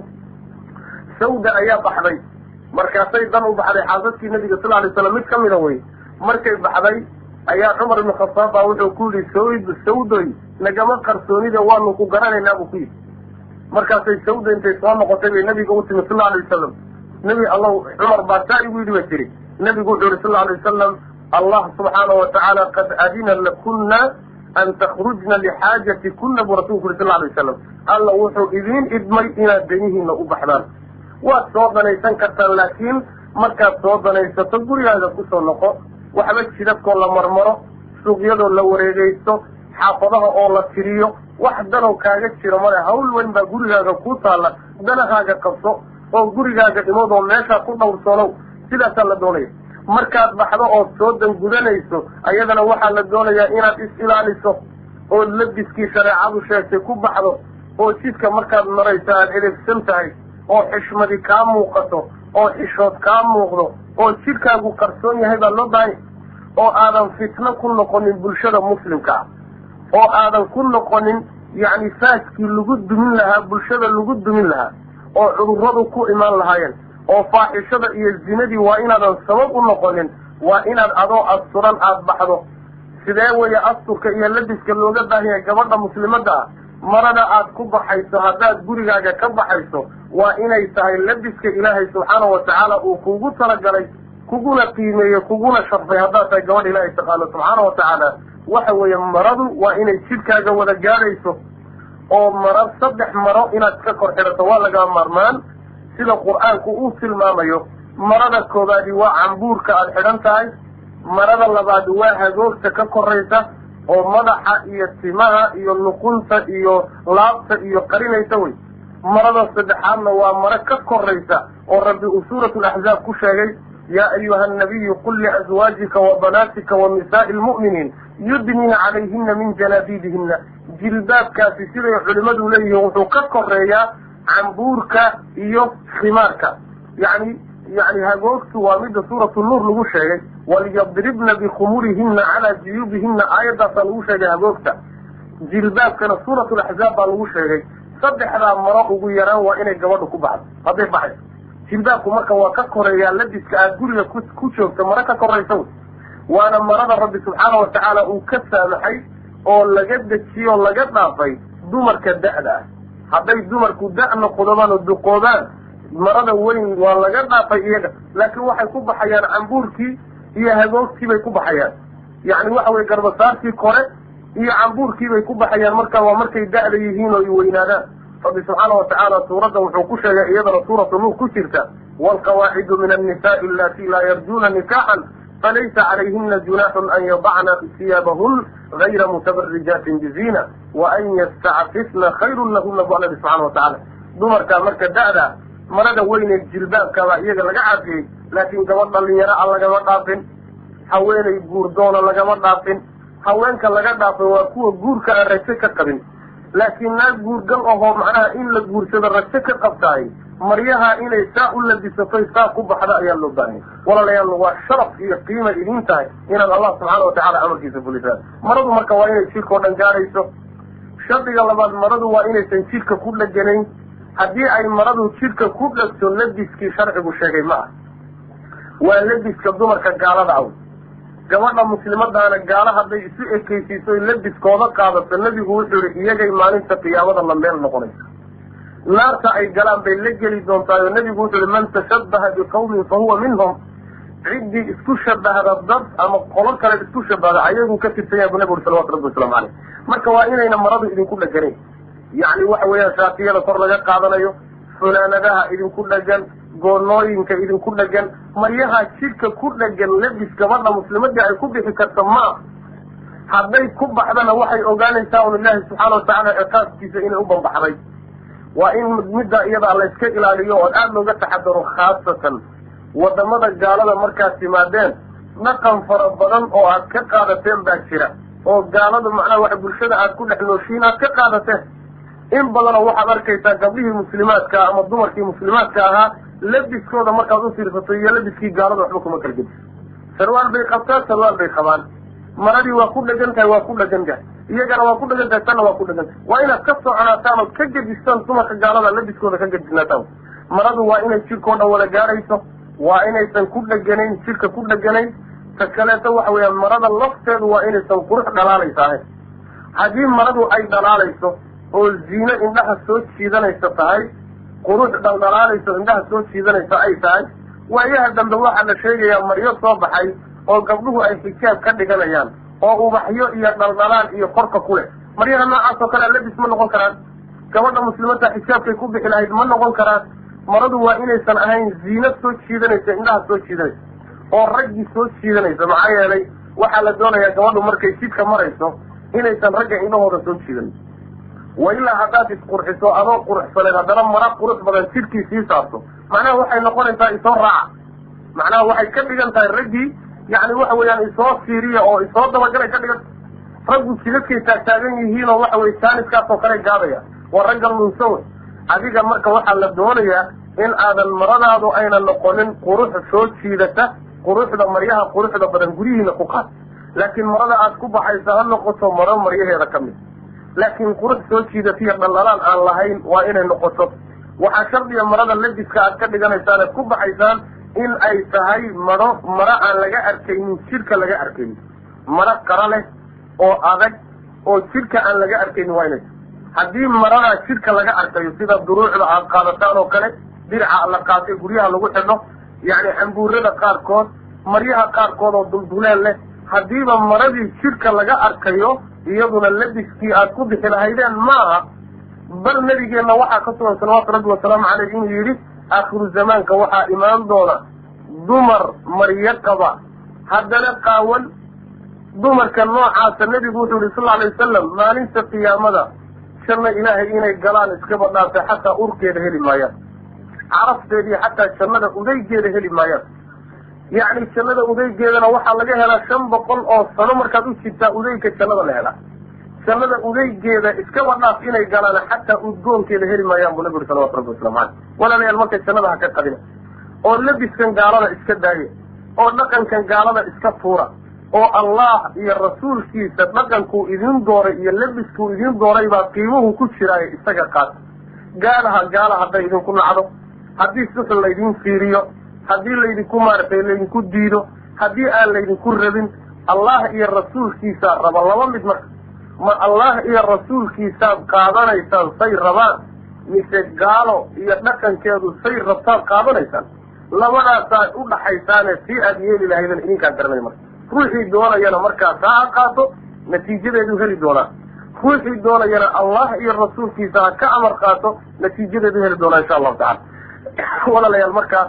sawda ayaa baxday, markaasay dan u baxday xaasaskii nabiga sal alay slam mid ka mida wey. markay baxday ayaa cumar ibnu khataab baa wuxuu ku yidhi sawd sawdoy nagama qarsoonida waanu ku garanaynaa buu ku yidhi. markaasay sawda intay soo noqotay bay nabiga u timi sal alay wasalam. nebi allah cumar baa saa igu yidhi ba tiri. nabigu wuxuu yihi sal alay wasalam allah subxaana watacaala qad adina lakunna an takhrujna lixaajatikuna buu rasulku yuri sal alay wasalam. alla wuxuu idiin idmay inaad danihiina u baxdaan. waad soo danaysan kartaan, laakiin markaad soo danaysato gurigaaga kusoo noqo. waxba jidadkoo la marmaro, suuqyadoo la wareegaysto, xaafadaha oo la tiriyo, wax danow kaaga jiro male. hawl weyn baa gurigaaga ku taalla, danahaaga qabso oo gurigaaga imoodoo meeshaa ku dhowrsanow. sidaasaa la doonaya. markaad baxdo ood soo dangudanayso ayadana waxaa la doonayaa inaad is-ilaaliso ood labiskii shareecadu sheegtay ku baxdo, oo jidka markaad marayso aad edegsan tahay, oo xishmadi kaa muuqato, oo xishood kaa muuqdo, oo jidhkaagu qarsoon yahay baa loo baahanya. oo aadan fitno ku noqonin bulshada muslimka ah, oo aadan ku noqonin yacni faaskii lagu dumin lahaa, bulshada lagu dumin lahaa, oo cudurradu ku imaan lahaayeen. oo faaxishada iyo zinadii waa inaadan sabab u noqonin. waa inaad adoo asturan aada baxdo. sidee weeye asturka iyo labiska looga baahan yahay gabadha muslimadda ah? marada aad ku baxayso haddaad gurigaaga ka baxayso waa inay tahay labiska ilaahay subxaanahu watacaala uu kuugu talagalay kuguna qiimeeyo kuguna sharfay haddaad tahay gabadh ilaahay taqaano subxaana watacaala waxa weeye maradu waa inay jidhkaaga wada gaadhayso oo mara saddex maro inaad iska kor xidhato waa lagaa maarmaan sida qur-aanku uu tilmaamayo marada koobaadi waa cambuurka aada xidhan tahay marada labaad waa hagoogta ka koraysa oo madaxa iyo timaha iyo luqunta iyo laabta iyo qarinaysa wey marada saddexaadna waa maro ka koraysa oo rabbi uu suuratu laxzaab ku sheegay yaa ayuha annabiyu qul liazwaajika wa banaatika wa nisaa'i lmu'miniin yudnina calayhina min janaabiibihina jilbaabkaasi siday culimmadu leeyihiin wuxuu ka koreeyaa cambuurka iyo khimaarka yani yani hagoogtu waa midda suuratu nuur lagu sheegay waliyadribna bikhumurihina calaa juyuubihina aayaddaasaa lagu sheegay hagoogta jilbaabkana suuratu laxzaab baa lagu sheegay saddexdaa maro ugu yaraan waa inay gabadhu ku baxdo hadday baxayso jilbaabku marka waa ka koreeyaa labiska aad guriga ku ku joogta maro ka koraysa wey waana marada rabbi subxaana watacaala uu ka saamaxay oo laga dejiyey oo laga dhaafay dumarka da'da ah hadday dumarku da' noqdobaan oo duqoobaan marada weyn waa laga dhaafay iyaga laakiin waxay ku baxayaan cambuurkii iyo hagoogtii bay ku baxayaan yacni waxa weye garbasaarkii kore iyo cambuurkii bay ku baxayaan marka waa markay da'da yihiin oo ay weynaadaan rabbi subxaana watacaala suuradda wuxuu ku sheegay iyadana suuratu nuur ku jirta waalqawaacidu min annisaai allati laa yarjuuna nikaaxan falaysa calayhina junaaxun an yadacna siyaabahun gayra mutabarijaatin biziina wa an yastacfifna khayrun lahuna bu alla subxana watacaala dumarkaa marka da'da marada weyne jilbaabkaabaa iyaga laga caafiyey laakiin gabadh dhalinyaro a lagama dhaafin haweenay guurdoona lagama dhaafin haweenka laga dhaafay waa kuwa guurka aan rajo ka qabin laakiin naag guurgal ahoo macnaha in la guursado rajo ka qabtaay maryaha inay saa u labisatoy saa ku baxda ayaa loo baahanya walaalayaal waa sharaf iyo qiima idin tahay inaad allah subxaana watacaala amarkiisa fulisaan maradu marka waa inay jidhka o dhan gaadhayso shardiga labaad maradu waa inaysan jidhka ku dheganayn haddii ay maradu jidhka ku dhegto labiskii sharcigu sheegay ma ah waa labiska dumarka gaalada aw gabadha muslimadaana gaalo hadday isu ekaysiiso labiskooda qaadato nebigu wuxuu yihi iyagay maalinta qiyaamada la meel noqonaysa naarta ay galaan bay la geli doontaayoo nebigu wuxuu yihi man tashabbaha biqawmin fa huwa minhum ciddii isku shabahda dad ama qolo kale isku shabahda ayagu ka tirsan yahay bu nebigu uri salawatu rabbi waslamu caleyh marka waa inayna maradu idinku dheganayn yacni waxa weeyaan shaatiyada kor laga qaadanayo funaanadaha idinku dhegan goonooyinka idinku dhegan maryaha jidhka ku dhegan labis gabadha muslimadii ay ku bixi karta maa hadday ku baxdana waxay ogaanaysaa un ilaahi subxaana watacaala ciqaabkiisa inay u bambaxday waa in midda iyadaa layska ilaaliyo oo aada looga taxadaro khaasatan wadamada gaalada markaad timaadeen dhaqan fara badan oo aad ka qaadateen baa jira oo gaaladu macnaha wax bulshada aad ku dhex nooshiin aad ka qaadateen in badanoo waxaad arkaysaa gabdhihii muslimaadka ama dumarkii muslimaadka ahaa labiskooda markaad u fiirsato iyo labiskii gaalada waxba kuma kala gediso sarwaal bay qabtaan sarwaal bay qabaan maradii waa ku dhegan tahay waa ku dhegan tahay iyagana waa ku dhegan tahay tanna waa ku dhegan tahay waa inaad ka soconaataan ood ka gedistaan dumarka gaalada labiskooda ka gedisnaataan maradu waa inay jidhkao dhan wada gaadhayso waa inaysan ku dheganayn jidhka ku dheganayn ta kaleeto waxa weeyaan marada lafteedu waa inaysan qurux dhalaalaysa ahayn haddii maradu ay dhalaalayso oo ziino indhaha soo jiidanaysa tahay qurux dhaldhalaalayso indhaha soo jiidanaysa ay tahay waayaha dambe waxaa la sheegayaa maryo soo baxay oo gabdhuhu ay xijaab ka dhiganayaan oo ubaxyo iyo dhaldhalaan iyo korka ku leh maryaha noocaas oo kale labis ma noqon karaan gabadha muslimadda xijaabkay ku bixi lahayd ma noqon karaan maradu waa inaysan ahayn ziino soo jiidanaysa indhaha soo jiidanaysa oo raggii soo jiidanaysa maxaa yeelay waxaa la doonayaa gabadhu markay jidka marayso inaysan ragga indhahooda soo jiidanin wa ilaa haddaad isqurxiso adoo quruxsaneed haddana mara qurux badan jidhkii sii saarto macnaha waxay noqonaysaa isoo raaca macnaha waxay ka dhigan tahay raggii yacni waxa weeyaan isoo fiiriya oo isoo dabagalay ka dhigan raggu jidadkay taagtaagan yihiin oo waxa weye jaaniskaas oo kale gaadaya waa ragga lunsawe adiga marka waxaa la doonayaa in aadan maradaadu ayna noqonin qurux soo jiidata quruxda maryaha quruxda badan guryihiina ku qaad laakiin marada aad ku baxaysa ha noqoto maro maryaheeda ka mid laakiin qurux soo jiidatiyo dhaldhalaan aan lahayn waa inay noqoto waxaa shardiga marada labiska aad ka dhiganaysaan aad ku baxaysaan in ay tahay maro maro aan laga arkaynin jidhka laga arkaynin maro qara leh oo adag oo jidhka aan laga arkaynin waa inay haddii maradaa jidhka laga arkayo sida duruucda aad qaadataan oo kale diraca la qaatay guryaha lagu xidho يعني حنبورة قاركود مريها قاركود ودلدلان له هديبا مرضي شركة لقاء أركيو يضنا اللبس في أركود حلا هيدان معها بل نبي جينا وحا قصوى صلوات ربي والسلام عليه يريد آخر الزمان كوحا إمام دولا دمر مريقضة هدنا قاول دمر كان نوعا النبي قوته صلى الله عليه وسلم ما ننسى قيامة شرنا إلهي إنا القلان اسكبر ناسا حتى أركي له المايات عرفت دي حتى الشمدة أدي له المايات يعني الشمدة أدي جيدنا وحا لقاها لا شنب قل أو صنمر كدو شتا أدي كالشمدة لها الشمدة أدي جيدة اسكبر ناس إنا القلان حتى أدقون كي له المايات ونقول صلى الله عليه وسلم ولا لي المكة الشمدة هكا قدنا أو اللبس كان قالنا اسكداية أو نقن كان قالنا اسكفورة oo Allah iyo rasuulkiisa dhaqanku idin dooray iyo labisku idin dooray baa qiimuhu ku jiray isaga qaad gaalaha gaalaha haday idin ku nacdo hadii sidoo la idin fiiriyo hadii la idin ku maartay la idin ku diido hadii aan la idin ku rabin Allah iyo rasuulkiisa raba laba mid ma Allah iyo rasuulkiisa qaadanaysan say rabaan mise gaalo iyo dhaqankeedu say rabtaan qaadanaysan labadaas u dhaxaysaan si aad yeeli lahaydeen idinka garanay marka ruuxii doonayana markaa taa qaato natiijadeedu heli doonaa ruuxii doonayana Allah iyo rasuulkiisa ka amar qaato natiijadeedu heli doonaa insha Allah ta'ala wala la markaa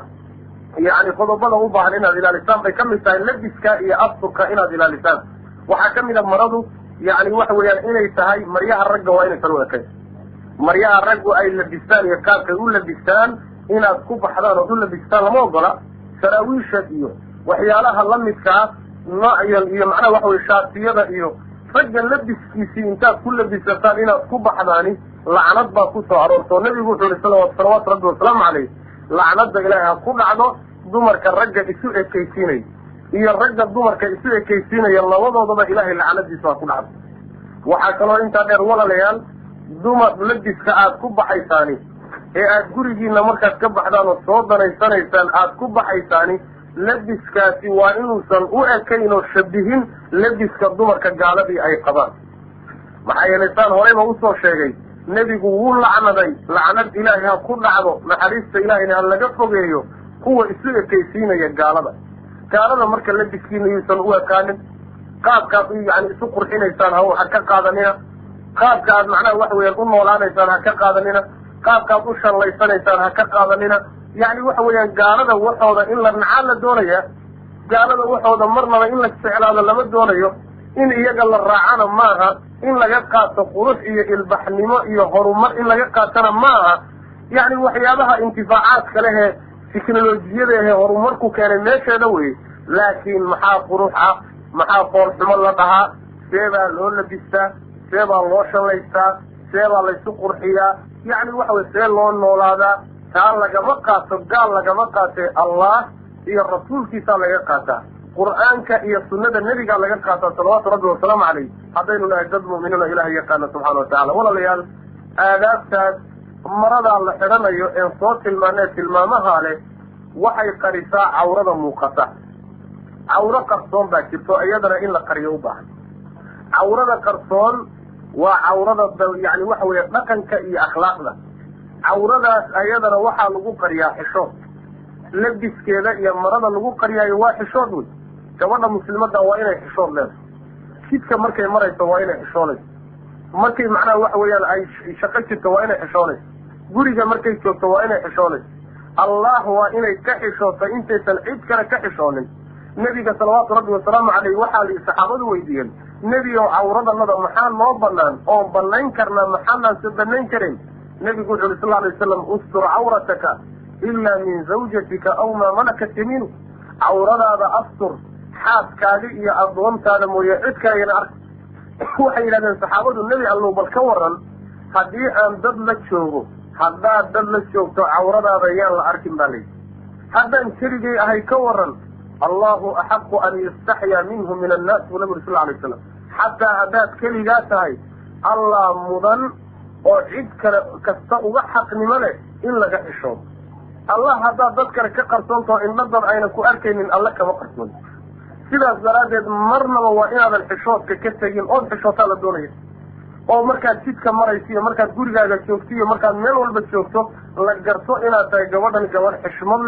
yani qodobada u baahan inaad ilaalisaan bay kamid tahay labiska iyo afka inaad ilaalisaan waxa kamid ah maradu yani waxa weeyaan inay tahay maryaha ragga waa inay tarwada kay maryaha raggu ay labistaan iyo qaabka u labistaan inaad ku baxdaan oo u labistaan lama ogola saraawiisha iyo waxyaalaha la midka noocyal iyo macnaha waxa way shaatiyada iyo ragga labiskiisii intaad ku labisataan inaad ku baxdaani lacnad baa ku soo aroortoo nabigu wuxuu yidhi salawaatu rabbi wasalaamu calayh lacnada ilaahay ha ku dhacdo dumarka ragga isu ekaysiinaya iyo ragga dumarka isu ekaysiinaya labadoodaba ilaahay lacnadiisa ha ku dhacdo waxaa kaloo intaa dheer walaalayaal dumar labiska aad ku baxaysaani ee aad gurigiina markaad ka baxdaan oo soo danaysanaysaan aad ku baxaysaani labiskaasi waa inuusan u ekayn oo shabihin labiska dumarka gaaladii ay qabaan maxaa yeelay saan horeyba usoo sheegay nebigu wuu lacnaday lacnad ilaahay ha ku dhacdo naxariista ilaahayna ha laga fogeeyo kuwa isu ekaysiinaya gaalada gaalada marka labiskiina yuusan u ekaanin qaabkaad yani isu qurxinaysaan ha ka qaadanina qaabka aad macnaha waxa weeyaan u noolaanaysaan ha ka qaadanina qaabkaad u shallaysanaysaan ha ka qaadanina يعني waxa weeyaan gaalada waxooda in la nacaan la doonaya gaalada waxooda marnaba in la jeclaado lama doonayo in iyaga la raacana maaha in laga qaato qurux iyo ilbaxnimo iyo horumar in laga qaatana maaha yani waxyaabaha intifaacaadka leh ee tiknolojiyada ee horumarku keenay meesheeda wey laakiin maxaa qurux ah maxaa qoorxumo la dhahaa seebaa loo labistaa seebaa loo shallaystaa seebaa laysu qurxiyaa yani waxa wey see loo noolaadaa taa lagama qaato gaal lagama qaatee Allah iyo rasuulkiisa laga qaataa qur'aanka iyo sunnada nabiga laga qaataa salawaatu rabbi wasalaamu calayh haddaynu nahay dad mu'miniina ilaahay yaqaana subxaana watacaala walaalayaal aadaabtaas maradaa la xidhanayo een soo tilmaanee tilmaamaha leh waxay qarisaa cawrada muuqata cawro qarsoon baa jirto iyadana in la qariyo u baahan cawrada qarsoon waa cawrada yani waxa weeye dhaqanka iyo akhlaaqda cawradaas ayadana waxaa lagu qariyaa xishood labiskeeda iyo marada lagu qariyaayo waa xishood wey gabadha muslimadda waa inay xishood leedahay jidka markay marayso waa inay xishoonayso markay macnaha waxa weeyaan ay shaqo jirto waa inay xishoonayso guriga markay joogto waa inay xishoonayso allah waa inay ka xishooto intaysan cid kale ka xishoonin nebiga salawaatu rabbi wasalaamu caleyh waxaa li saxaabadu weydiiyeen nebi ow cawradanada maxaa noo banaan oon banayn karnaa maxaanaan se banayn karayn nebigu wuxu uri sal alay wasalam ustur cawrataka ilaa min zawjatika aw maa malakat yamiinu cawradaada astur xaaskaaga iyo addoontaada mooye cid kalayana ark waxay yidhahdeen saxaabadu nebi allow bal ka waran haddii aan dad la joogo haddaad dad la joogto cawradaada yaan la arkin baa layidhi haddaan keligay ahay ka waran allahu axaqu an yastaxyaa minhu min annaas buu nabi uri sal alay wasalam xataa haddaad keligaa tahay allah mudan oo cid kale kasta uga xaqnimo leh in laga xishoodo allah haddaad dad kale ka qarsoontaho indhadad ayna ku arkaynin alla kama qarsoon sidaas daraaddeed marnaba waa inaadan xishoodka ka tegin ood xishootaa la doonaya oo markaad jidka marayso iyo markaad gurigaaga joogto iyo markaad meel walba joogto la garto inaad tahay gabadhan gabadh xishmad leh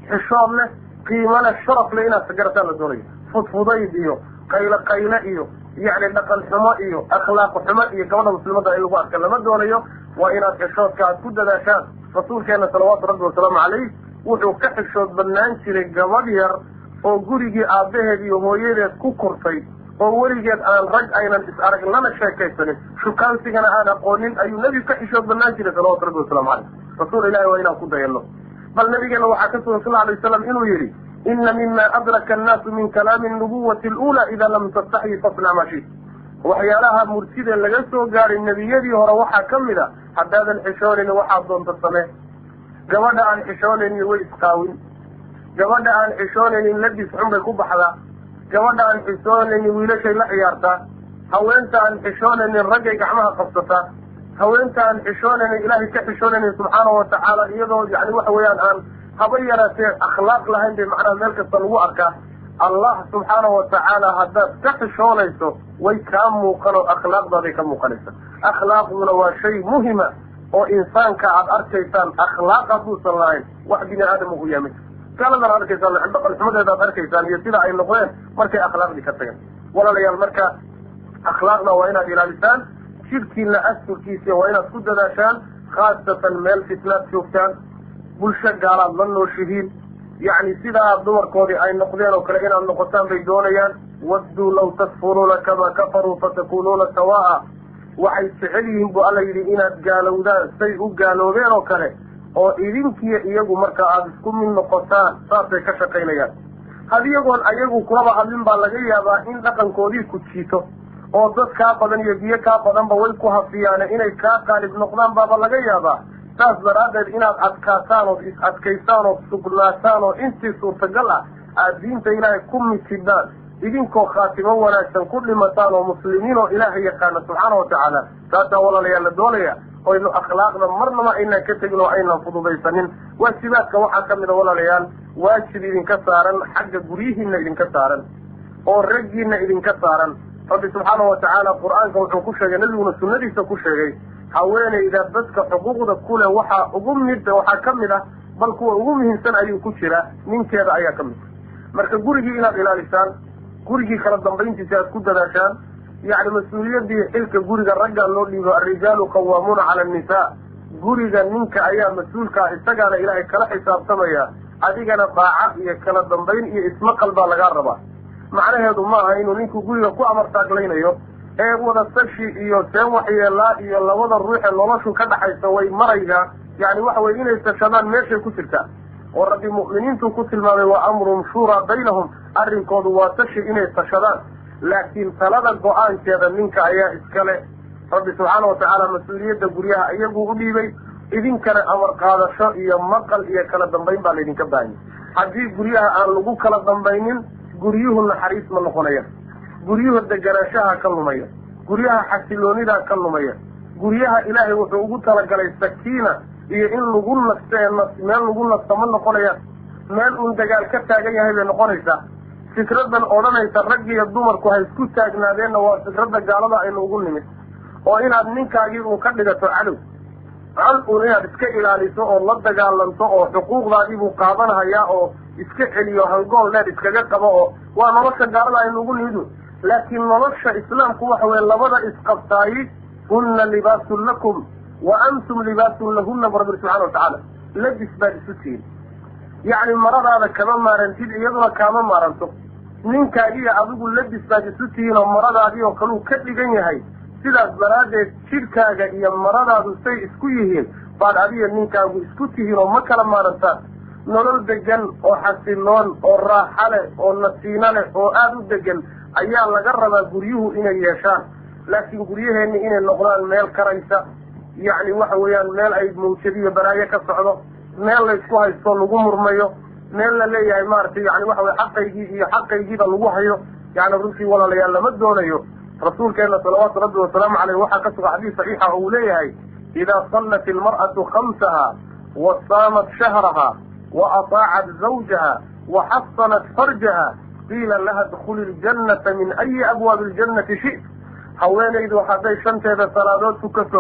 xishood leh qiimo leh sharaf leh inaad sagarataan la doonayo fudfudayd iyo qaylo qayle iyo yacni dhaqan xumo iyo akhlaaq xumo iyo gabadha muslimada in lagu arka lama doonayo waa inaad xishoodka aad ku dadaashaan rasuulkeena salawaatu rabbi wasalaamu calayh wuxuu ka xishood badnaan jiray gabadh yar oo gurigii aabbaheed iyo hooyadeed ku kortay oo weligeed aan rag aynan is arag lana sheekaysanin shukaansigana aan aqoonin ayuu nebigu ka xishood badnaan jiray salawatu rabbi wasalaamu calayh rasuul ilahi waa inaan ku dayanno bal nabigeena waxaa ka sugan sal alay wasalam inuu yidhi ina mima adraka annaasu min kalaami nubuwati alula ida lam tastaxyi fasnac maa shit waxyaalaha murtida laga soo gaaray nebiyadii hore waxaa ka mid a haddaadan xishoonayn waxaad doonta samee gabadha aan xishoonaynin way isqaawin gabadha aan xishoonaynin labis xun bay ku baxdaa gabadha aan xishoonaynin wiilashay la ciyaartaa haweenta aan xishoonaynin raggay gacmaha qabsataa haweenta aan xishoonaynin ilaahay ka xishoonaynin subxaanahu watacaala iyadoo yani waxa weeyaan aan haba yaraatee akhlaaq lahayn bay macnaha meel kasta lagu arkaa allah subxaanahu watacaala haddaad ka xishoonayso way kaa muuqan oo akhlaaqdaaday ka muuqanaysa akhlaaqduna waa shay muhima oo insaanka aad arkaysaan akhlaaq hadduusan lahayn wax bini aadam ugu yaamay gaaladan arkaysaan dhaqan xumadeeda aad arkaysaan iyo sida ay noqdeen markay akhlaaqdii ka tageen walaalayaal marka akhlaaqda waa inaad ilaalisaan jidhkiina asturkiisa waa inaad ku dadaashaan khaasatan meel fitnaad joogtaan bulsho gaalaad la nooshihiin yacni sidaa dumarkoodii ay noqdeen oo kale inaad noqotaan bay doonayaan wadduu law takfuruuna kamaa kafaruu fatakunuuna sawaa'a waxay jecel yihiin bu alla yidhi inaad gaalowdaan say u gaaloobeen oo kale oo idinkiiyo iyagu marka aada isku mid noqotaan saasay ka shaqaynayaan had iyagoon ayagu kulaba hadlin baa laga yaabaa in dhaqankoodii ku jiito oo dad kaa badan iyo biyo kaa badanba way ku hafiyaane inay kaa qaalib noqdaan baaba laga yaabaa saas daraaddeed inaad adkaataan ood is adkaysaan ood sugnaataan oo intii suurtagal ah aada diinta ilaahay ku mitidaan idinkoo khaatimo wanaagsan ku dhimataan oo muslimiin oo ilaahay yaqaana subxaana watacaala taasaa walaalayaal la doonaya oynu akhlaaqda marnaba aynaan ka tegin oo aynan fududaysanin waajibaadka waxaa ka mid a walaalayaal waajib idinka saaran xagga guryihiina idinka saaran oo raggiina idinka saaran rabbi subxaana watacaala qur-aanka wuxuu ku sheegay nabiguna sunnadiisa ku sheegay haweenayda dadka xuquuqda ku leh waxaa ugu mid waxaa ka mid ah bal kuwa ugu muhiimsan ayuu ku jiraa ninkeeda ayaa ka mid marka gurigii inaad ilaalisaan gurigii kala dambayntiisa aad ku dadaashaan yacni mas-uuliyadii xilka guriga raggaa loo dhiibo alrijaalu qawaamuuna cala annisaa guriga ninka ayaa mas-uulkaa isagaana ilaahay kala xisaabtamaya adigana daaca iyo kala dambayn iyo ismaqal baa lagaa rabaa macnaheedu maaha inuu ninku guriga ku amar taaglaynayo ee wada sashi iyo seen waxyeelaa iyo labada ruuxee noloshu ka dhaxaysa way maraygaa yacni waxa weye inay tashadaan meeshay ku jirtaa oo rabbi mu'miniintu ku tilmaamay waa amrun shuuraa baynahum arrinkoodu waa tashi inay tashadaan laakiin talada go-aankeeda ninka ayaa iskale rabbi subxaana watacaala mas-uuliyadda guryaha iyaguu u dhiibay idinkana amar qaadasho iyo maqal iyo kala dambayn baa laydinka baahanya haddii guryaha aan lagu kala dambaynin guryuhu naxariis ma noqonaya guryuhu deganaanshaha ka lumaya guryaha xasiloonidaa ka lumaya guryaha ilaahay wuxuu ugu talagalay sakiina iyo in lagu naste meel lagu nasto ma noqonaya meel uun dagaal ka taagan yahay bay noqonaysaa fikradan odhanaysa rag iyo dumarku ha isku taagnaadeenna waa fikradda gaalada aynu ugu nimid oo inaad ninkaagii uun ka dhigato cadow cal uun inaad iska ilaaliso oo la dagaalanto oo xuquuqdaadii buu qaadanahayaa oo iska celiyo hangool dheer iskaga qabo oo waa nolosha gaalada aynu ugu nimid laakiin nolosha islaamku waxa weye labada isqabtaayi hunna libaasun lakum wa antum libaasun lahunna bu rabbi subxana watacaala labis baad isu tihin yacni maradaada kama maarantid iyaduna kaama maaranto ninkaagiiyo adigu labis baad isu tihiin oo maradaadii oo kaluu ka dhigan yahay sidaas daraaddeed jidhkaaga iyo maradaadu say isku yihiin baad adiga ninkaagu isku tihiin oo ma kala maarantaan nolol degan oo xasiloon oo raaxa leh oo nasiino leh oo aada u degan ayaa laga rabaa guryuhu inay yeeshaan laakiin guryaheenni inay noqdaan meel karaysa yacni waxa weeyaan meel ay mawjadiyo baraayo ka socdo meel laysku haysto lagu murmayo meel la leeyahay maaragtay yani waxa weye xaqaygii iyo xaqaygiiba lagu hayo yani runtii walaalayaal lama doonayo rasuulkeena salawaatu rabbi wasalaamu caleyh waxaa ka suga xadiis saxiixa oo uu leeyahay idaa sallat ilmar'atu khamsaha wa saamat shahraha wa ataacat zawjaha wa xasanat farjaha qiila laha dkhuli ljannata min ayi abwaabi ljannati shi haweenaydu hadday shanteeda salaadood tukato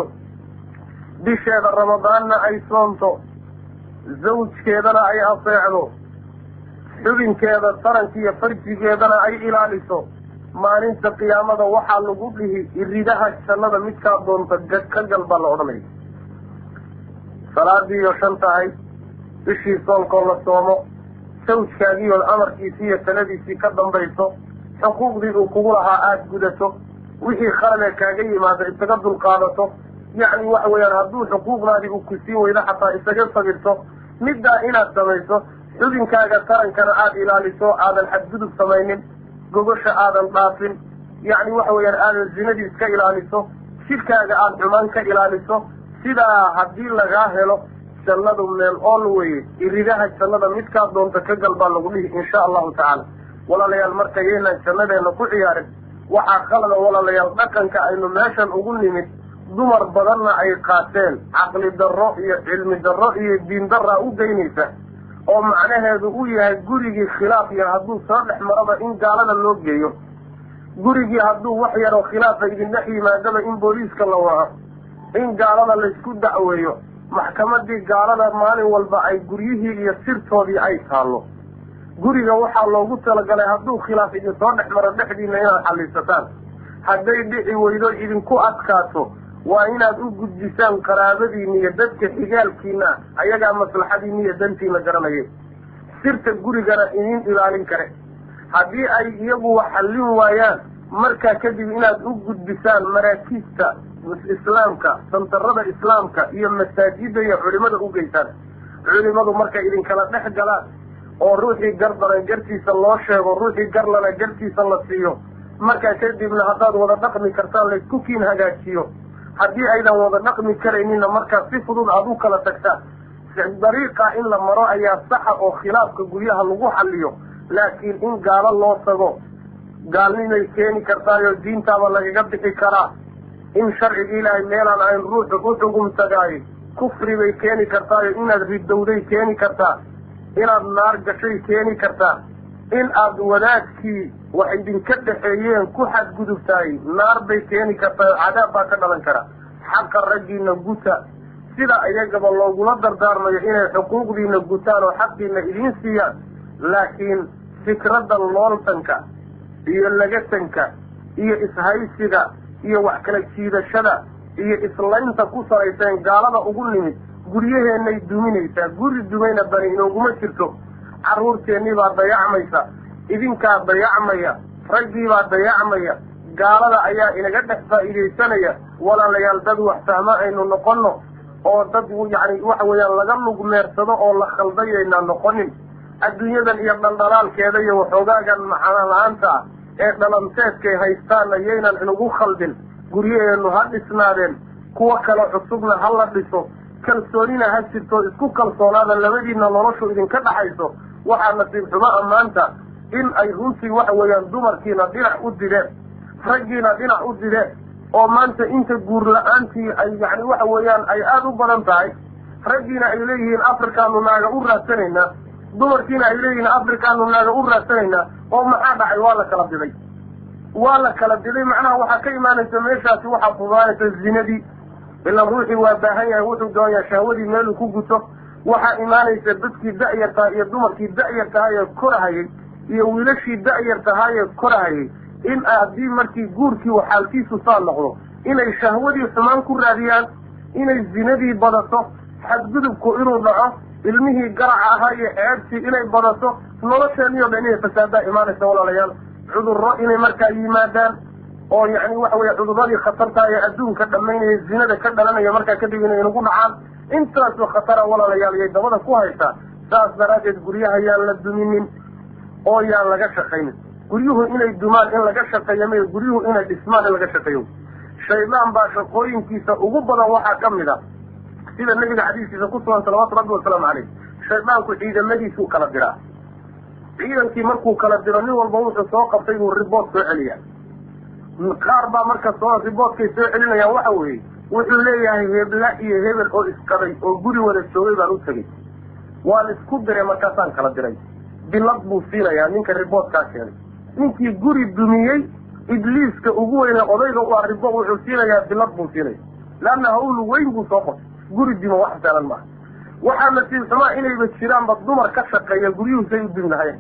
bisheeda ramadaanna ay soonto zawjkeedana ay aseecdo xubinkeeda tarankiiyo farjigeedana ay ilaaliso maalinta qiyaamada waxaa lagu dhihi iridaha jannada midkaa doonta ka gal baa la odhanaya. salaadiiyo shan tahay, bishii soonkoo la soomo, sawjkaagiioo amarkiisii iyo taladiisii ka dambayso, xuquuqdii uu kugu lahaa aada gudato, wixii khaladee kaaga yimaada isaga dulqaadato, yacni waxa weeyaan hadduu xuquuqdaadii uu ku sii weydo xataa isaga sabirto, middaa inaad samayso, xubinkaaga tarankana aada ilaaliso, aadan xadgudub samaynin, gogosha aadan dhaafin, yacni waxa weeyaan aadan zinadii iska ilaaliso, jidhkaaga aada xumaan ka ilaaliso. sidaa haddii lagaa helo jannadu meel ool weye, iridaha jannada midkaa doonta ka gal baa lagu dhihi insha allahu tacaala. walaalayaal marka yaynaan jannadeena ku ciyaarin. waxaa qalada walaalayaal dhaqanka aynu meeshan ugu nimid dumar badanna ay qaateen caqli darro iyo cilmi darro iyo diin darraa u geynaysa, oo macnaheedu u yahay gurigii khilaaf yar hadduu soo dhex maraba in gaalada loo geeyo, gurigii hadduu wax yaroo khilaafa idin dhex yimaadaba in booliiska la waco, in gaalada laysku dacweeyo, maxkamadii gaalada maalin walba ay guryihii iyo sirtoodii ay taallo. guriga waxaa loogu talagalay hadduu khilaaf idin soo dhex maro dhexdiina inaad xallisataan. hadday dhici weydo idinku adkaato waa inaad u gudbisaan qaraabadiina iyo dadka xigaalkiina, ayagaa maslaxadiina iyo dantiina garanayeen. sirta gurigana idin ilaalin kare. haddii ay iyagu wax xallin waayaan markaa kadib inaad u gudbisaan maraakiista islaamka, santarada islaamka iyo masaajida iyo culimada u geysaan. culimadu markay idinkala dhex galaan oo ruuxii gardaran gartiisa loo sheego, ruuxii garlana gartiisa la siiyo, markaa kadibna haddaad wada dhaqmi kartaan laysku kiin hagaajiyo. haddii aydan wada dhaqmi karaynina markaa si fudud aada u kala tagtaan. dariiqa in la maro ayaa saxa oo khilaafka guryaha lagu xalliyo, laakiin in gaalo loo tago gaalnimay keeni kartaayoo diintaaba lagaga bixi karaa. in sharciga ilaahay meelaan ayn ruuxu u xugum tagaayo kufri bay keeni kartaayo inaad ridowday keeni kartaa, inaad naar gashay keeni kartaa, in aad wadaadkii wax idinka dhexeeyeen ku xadgudubtaay naar bay keeni kartaa, cadaab baa ka dhalan kara. xaqa raggiina guta sida iyagaba loogula dardaarmayo inay xuquuqdiina gutaan oo xaqiina idiin siiyaan. laakiin fikradda looltanka iyo lagatanka iyo ishaysiga iyo wax kala jiidashada iyo islaynta ku salayseen gaalada ugu nimid guryaheenay duminaysaa. guri dumayna bani inooguma jirto. carruurteennii baa dayacmaysa, idinkaa dayacmaya, raggii baa dayacmaya, gaalada ayaa inaga dhex faa'iidaysanaya. walaalayaal dad wax fahmo aynu noqonno oo dad yacni waxa weeyaan laga lugmeersado oo la khaldayaynaan noqonin. adduunyadan iyo dhaldhalaalkeeda iyo waxoogaagan macana la-aanta ah ee dhalanteedkay haystaanna yaynan inagu khaldin. guryaheennu ha dhisnaadeen, kuwo kale cusubna ha la dhiso, kalsoonina ha jirto, isku kalsoonaada labadiina noloshu idinka dhaxayso. waxaa nasiib xumo ammaanta in ay runtii waxa weeyaan dumarkiina dhinac u dideen, raggiina dhinac u dideen, oo maanta inta guur la-aantii ay yacni waxa weeyaan ay aada u badan tahay. raggiina ay leeyihiin afrikaanu naaga u raadsanaynaa, dumarkiina ay leeyihiin afrikaanu naaga u raadsanaynaa. oo maxaa dhacay? waa la kala diday waa la kala diday macnaha waxaa ka imaanaysa meeshaasi waxaa fudaanaysa zinadii. ilaan ruuxii waa baahan yahay, wuxuu doonayaa shahwadii meeluu ku guto. waxaa imaanaysa dadkii da-yartaha iyo dumarkii da-yartahay ee korahayay iyo wiilashii da-yar tahay ee korahayay in haddii markii guurkii u xaalkiisu saa noqdo inay shahwadii xumaan ku raadiyaan, inay zinadii badato, xadgudubku inuu dhaco, ilmihii garaca ahaa iyo ceebtii inay badato, nolosheeniyo dhan inay fasaadaa imaanaysa walaalayaal. cudurro inay markaa yimaadaan oo yacni waxa weeye cudurradii khatartaa ee adduunka dhammaynaya zinada ka dhalanaya markaa kadib inay inagu dhacaan. intaasoo khatara walaalayaal yay dabada ku haysaa. saas daraaddeed guryaha yaan la duminin oo yaan laga shaqaynin. guryuhu inay dumaan in laga shaqeeyo mayo, guryuhu inay dhismaan in laga shaqeeyo. shaydaan baa shaqooyinkiisa ugu badan waxaa ka mid a sida nebiga xadiiskiisa ku sugan salawaatu rabbi wasalaamu caleyh, shaydaanku ciidamadiisuu kala diraa. ciidankii markuu kala diro nin walba wuxuu soo qabtay buu ribood soo celiyaa. qaar baa marka soo riboodkay soo celinayaan waxa weeye wuxuu leeyahay hebla iyo hebel oo isqaday oo guri wada joogay baan u tegey, waan isku diray markaasaan kala diray. bilad buu siinayaa ninka riboodkaa keenay. ninkii guri dumiyey ibliiska ugu weyne odayga u ah ribo wuxuu siinayaa bilad buu siinaya, leanna hawl weyn buu soo qotay. guri dimo wax saalan maaha. waxaa nasiib xumaa inayba jiraanba dumar ka shaqeeya guryuhu say u dumi lahayen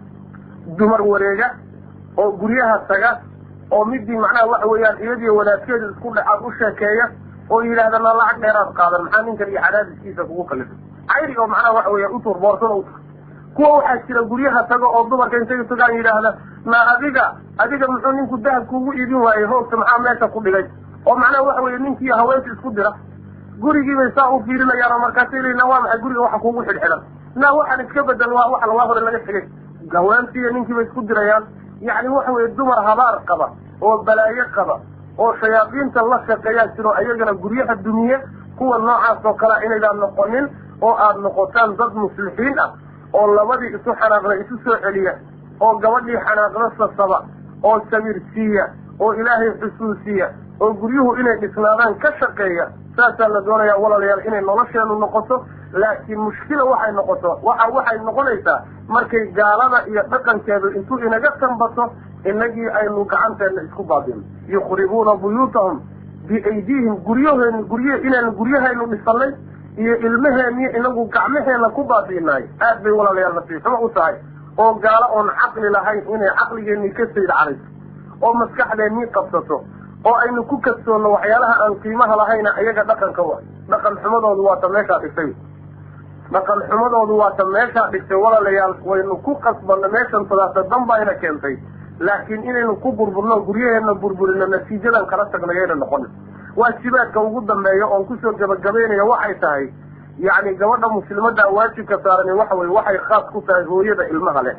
dumar wareega oo guryaha taga oo midii macnaha waxa weeyaan iyadii walaadkeeda isku dhacaad u sheekeeya oo yidhaahda na lacag dheeraad qaadan maxaa ninkan iyo cadaadiskiisa kugu kalifay cayri oo macnaha waxa weeya utuur boorsada u taga kuwa waxaa jira guryaha taga oo dumarka intay tagaan yidhaahda na adiga adiga muxuu ninku dahab kuugu iibin waayey hoogta maxaa meesha ku dhigay oo macnaha waxa weeye ninkii haweenka isku dira gurigiibay saa u fiirinayaan oo markaasay leeyiin na waa maxay guriga waxa kuugu xidhxidhan na waxaan iska bedel waa waxa waa hore laga tegay haweenkiiyo ninkiibay isku dirayaan yacni waxa weeye dumar habaar qaba oo balaayo qaba oo shayaadiinta la shaqeeyaa jiro ayagana guryaha dumiye kuwa noocaas oo kalea inaydaan noqonin oo aada noqotaan dad muslixiin ah oo labadii isu xanaaqda isu soo celiya oo gabadhii xanaaqda sasaba oo sabirsiiya oo ilaahay xusuusiya oo guryuhu inay dhisnaadaan ka shaqeeya saasaa la doonayaa walaalayaal inay nolosheenu noqoto laakiin mushkila waxay noqoto waxa waxay noqonaysaa markay gaalada iyo dhaqankeedu intuu inaga tanbato inagii aynu gacanteena isku baadino yukhribuuna buyuutahum biaydiihim guryaheenu gurye inaynu guryahaynu dhisanay iyo ilmaheeniyo inagu gacmaheena ku baabi'inaay aad bay walaalayaal nasiib xumo u tahay oo gaalo oon caqli lahayn inay caqligeennii ka sayd carayso oo maskaxdeennii qabsato oo aynu ku kadsoonno waxyaalaha aan qiimaha lahayna iyaga dhaqanka wa dhaqan xumadoodu waata meeshaa dhigtay dhaqan xumadoodu waata meeshaa dhigtay walaalayaal waynu ku qasbanno meeshan sadaasa dan baa ina keentay laakiin inaynu ku burburno guryaheenna burburino natiijadan kala tagnayayna noqonin waajibaadka ugu dambeeya oon kusoo gabagabaynaya waxay tahay yacni gabadha muslimadda waajibka saarani waxa weye waxay khaas ku tahay hooyada ilmaha leh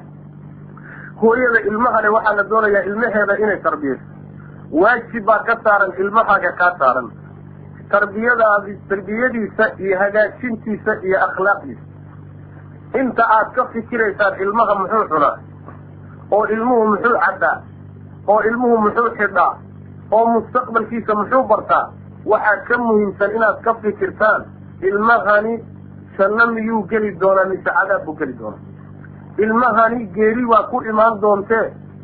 hooyada ilmaha leh waxaa la doonayaa ilmaheeda inay tarbiyayso waajib baa ka saaran ilmahaaga kaa saaran tarbiyadaadi tarbiyadiisa iyo hagaajintiisa iyo akhlaaqdiisa inta aad ka fikiraysaan ilmaha muxuu cunaa oo ilmuhu muxuu caddaa oo ilmuhu muxuu xidhaa oo mustaqbalkiisa muxuu bartaa waxaa ka muhiimsan inaad ka fikirtaan ilmahani janno miyuu geli doonaa mise cadaab buu geli doonaa ilmahani geeri waa ku imaan doontee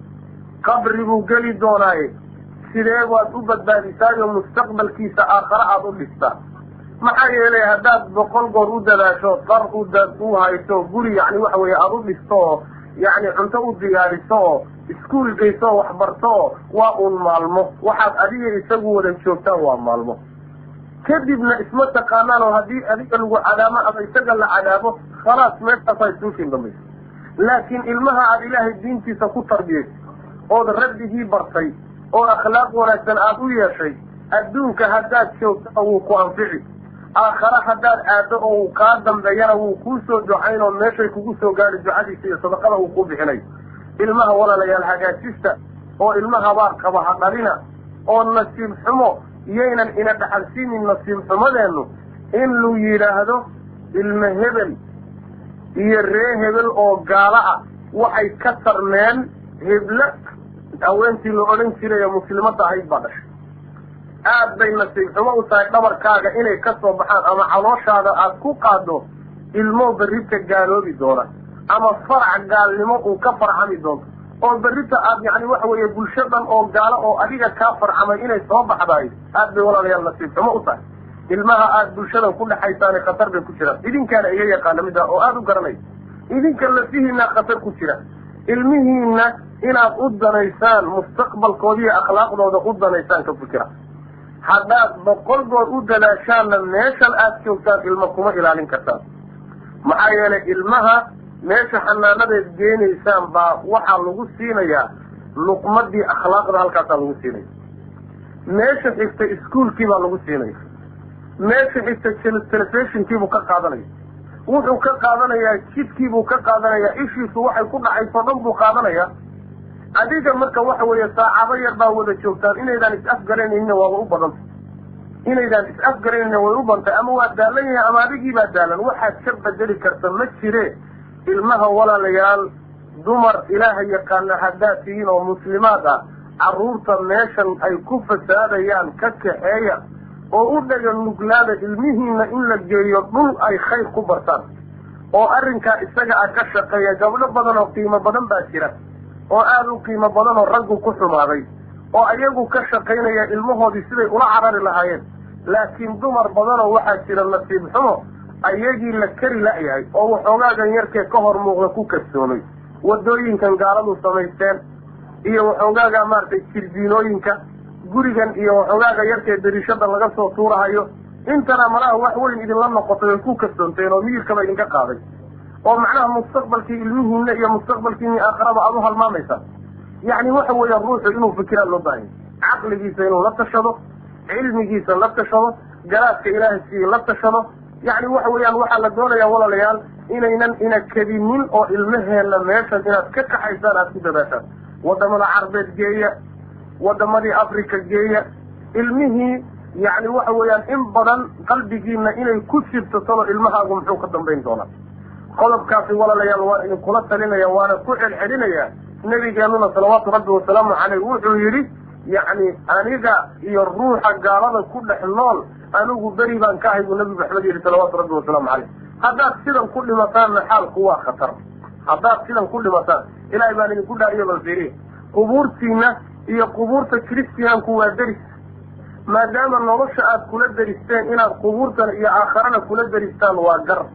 qabri buu geli doonaaye sidee waad u badbaadisaayo mustaqbalkiisa aakhare aada u dhistaa maxaa yeelay haddaad boqol goor u dadaasho dar u u hayso guri yacni waxa weeye aada u dhisto oo yacni cunto u diyaariso oo iskuul geyso oo waxbarto oo waa uun maalmo waxaad adiga isagu wada joogtaan waa maalmo kadibna isma taqaanaan oo haddii adiga lagu cadaamo ama isaga la cadaabo khalaas meeshaasay suushin dhamayso laakiin ilmaha aada ilaahay diintiisa ku tarbiyayso ood rabbigii bartay oo akhlaaq wanaagsan aada u yeeshay adduunka haddaad joogtana wuu ku anfici aakhare haddaad aaddo oo uu kaa dambeeyana wuu kuu soo ducayn oo meeshay kugu soo gaadhi ducadiisa iyo sadaqada uu ku bixinay ilmaha walaalayaal hagaajista oo ilmaha habaar qaba ha dhalina oo nasiib xumo iyaynan ina dhaxalsiinin nasiib xumadeennu in lu yidhaahdo ilma hebel iyo ree hebel oo gaalo ah waxay ka tarmeen heblo haweentii la odhan jiray ee muslimadda ahayd baa dhashay aad bay nasiib xumo u tahay dhabarkaaga inay ka soo baxaan ama calooshaada aad ku qaaddo ilmoo berrita gaaloobi doona ama farac gaalnimo uu ka farcami doonto oo berrita aad yacni waxa weeye bulsho dhan oo gaalo oo adiga kaa farcamay inay soo baxdaay aad bay walaalayaal nasiib xumo u tahay ilmaha aad bulshadan ku dhexaysaane khatar bay ku jiraan idinkaana iga yaqaana mida oo aada u garanay idinka lafihiina khatar ku jira ilmihiina inaad u danaysaan mustaqbalkoodiiyo akhlaaqdooda u danaysaan ka fikira haddaad boqol goor u dadaashaanna meeshan aad joogtaan ilma kuma ilaalin kartaan maxaa yeelay ilmaha meesha xanaanadeed geenaysaan baa waxaa lagu siinayaa luqmadii akhlaaqda halkaasaa lagu siinaya meesha xigta iskuolkii baa lagu siinaya meesha xigta telefishinkiibuu ka qaadanaya wuxuu ka qaadanayaa jidkiibuu ka qaadanayaa ishiisu waxay ku dhacayso dhan buu qaadanayaa adiga marka waxa weeye saacado yar baa wada joogtaan inaydaan is-afgaraynayna waaba u badanta inaydaan is-afgaraynayna way u bantay ama waa daalan yahay ama adigii baa daalan waxaad ka bedeli karta ma jire ilmaha walaalayaal dumar ilaaha yaqaana haddaad tihiin oo muslimaad ah carruurta meeshan ay ku fasaadayaan ka kaxeeya oo u dhaga nuglaada ilmihiina in la geeyo dhul ay khayr ku bartaan oo arrinkaa isaga ah ka shaqeeya gabdho badan oo qiimo badan baa jira oo aada u qiimo badan oo raggu ku xumaaday oo ayagu ka shaqaynaya ilmahoodii siday ula carari lahaayeen laakiin dumar badanoo waxaa jira nasiib xumo ayagii la kari la-yahay oo waxoogaagan yarkee ka hor muuqda ku kalsoomay wadooyinkan gaaladu samaysteen iyo waxoogaaga maaragtay jirdiinooyinka gurigan iyo waxoogaaga yarkee dariishada laga soo tuurahayo intana malaha wax weyn idinla noqotay way ku kalsoonteen oo miyirkaba idinka qaaday oo macnaha mustaqbalkii ilmihiinna iyo mustaqbalkiini aakhiraba aada u halmaamaysa yacni waxa weeya ruuxu inuu fikiraan loo baahanya caqligiisa inuu la tashado cilmigiisa la tashado garaadka ilaahay sii la tashado yacni waxa weeyaan waxaa la doonayaa walaalayaal inaynan ina kadinin oo ilmaheenna meeshan inaad ka kaxaysaan aada ku dadaashaan wadamada carbeed geeya wadamadii africa geeya ilmihii yacni waxa weeyaan in badan qalbigiina inay ku jirto talo ilmahaagu muxuu ka dambayn doonaa qodobkaasi walaalayaal waa idinkula talinaya waana ku celcelinaya nabigeenuna salawaatu rabbi wasalaamu caleyh wuxuu yidhi yacni aniga iyo ruuxa gaalada ku dhex nool anigu beri baan ka ahay buu nabi maxamed yidhi salawaatu rabbi wasalaamu caleyh haddaad sidan ku dhimataanna xaalku waa khatar haddaad sidan ku dhimataan ilaahay baan idinku dhaariyo balfiiriya qubuurtiina iyo qubuurta kristiyaanku waa deris maadaama nolosha aad kula deristeen inaad qubuurtana iyo aakharana kula deristaan waa gar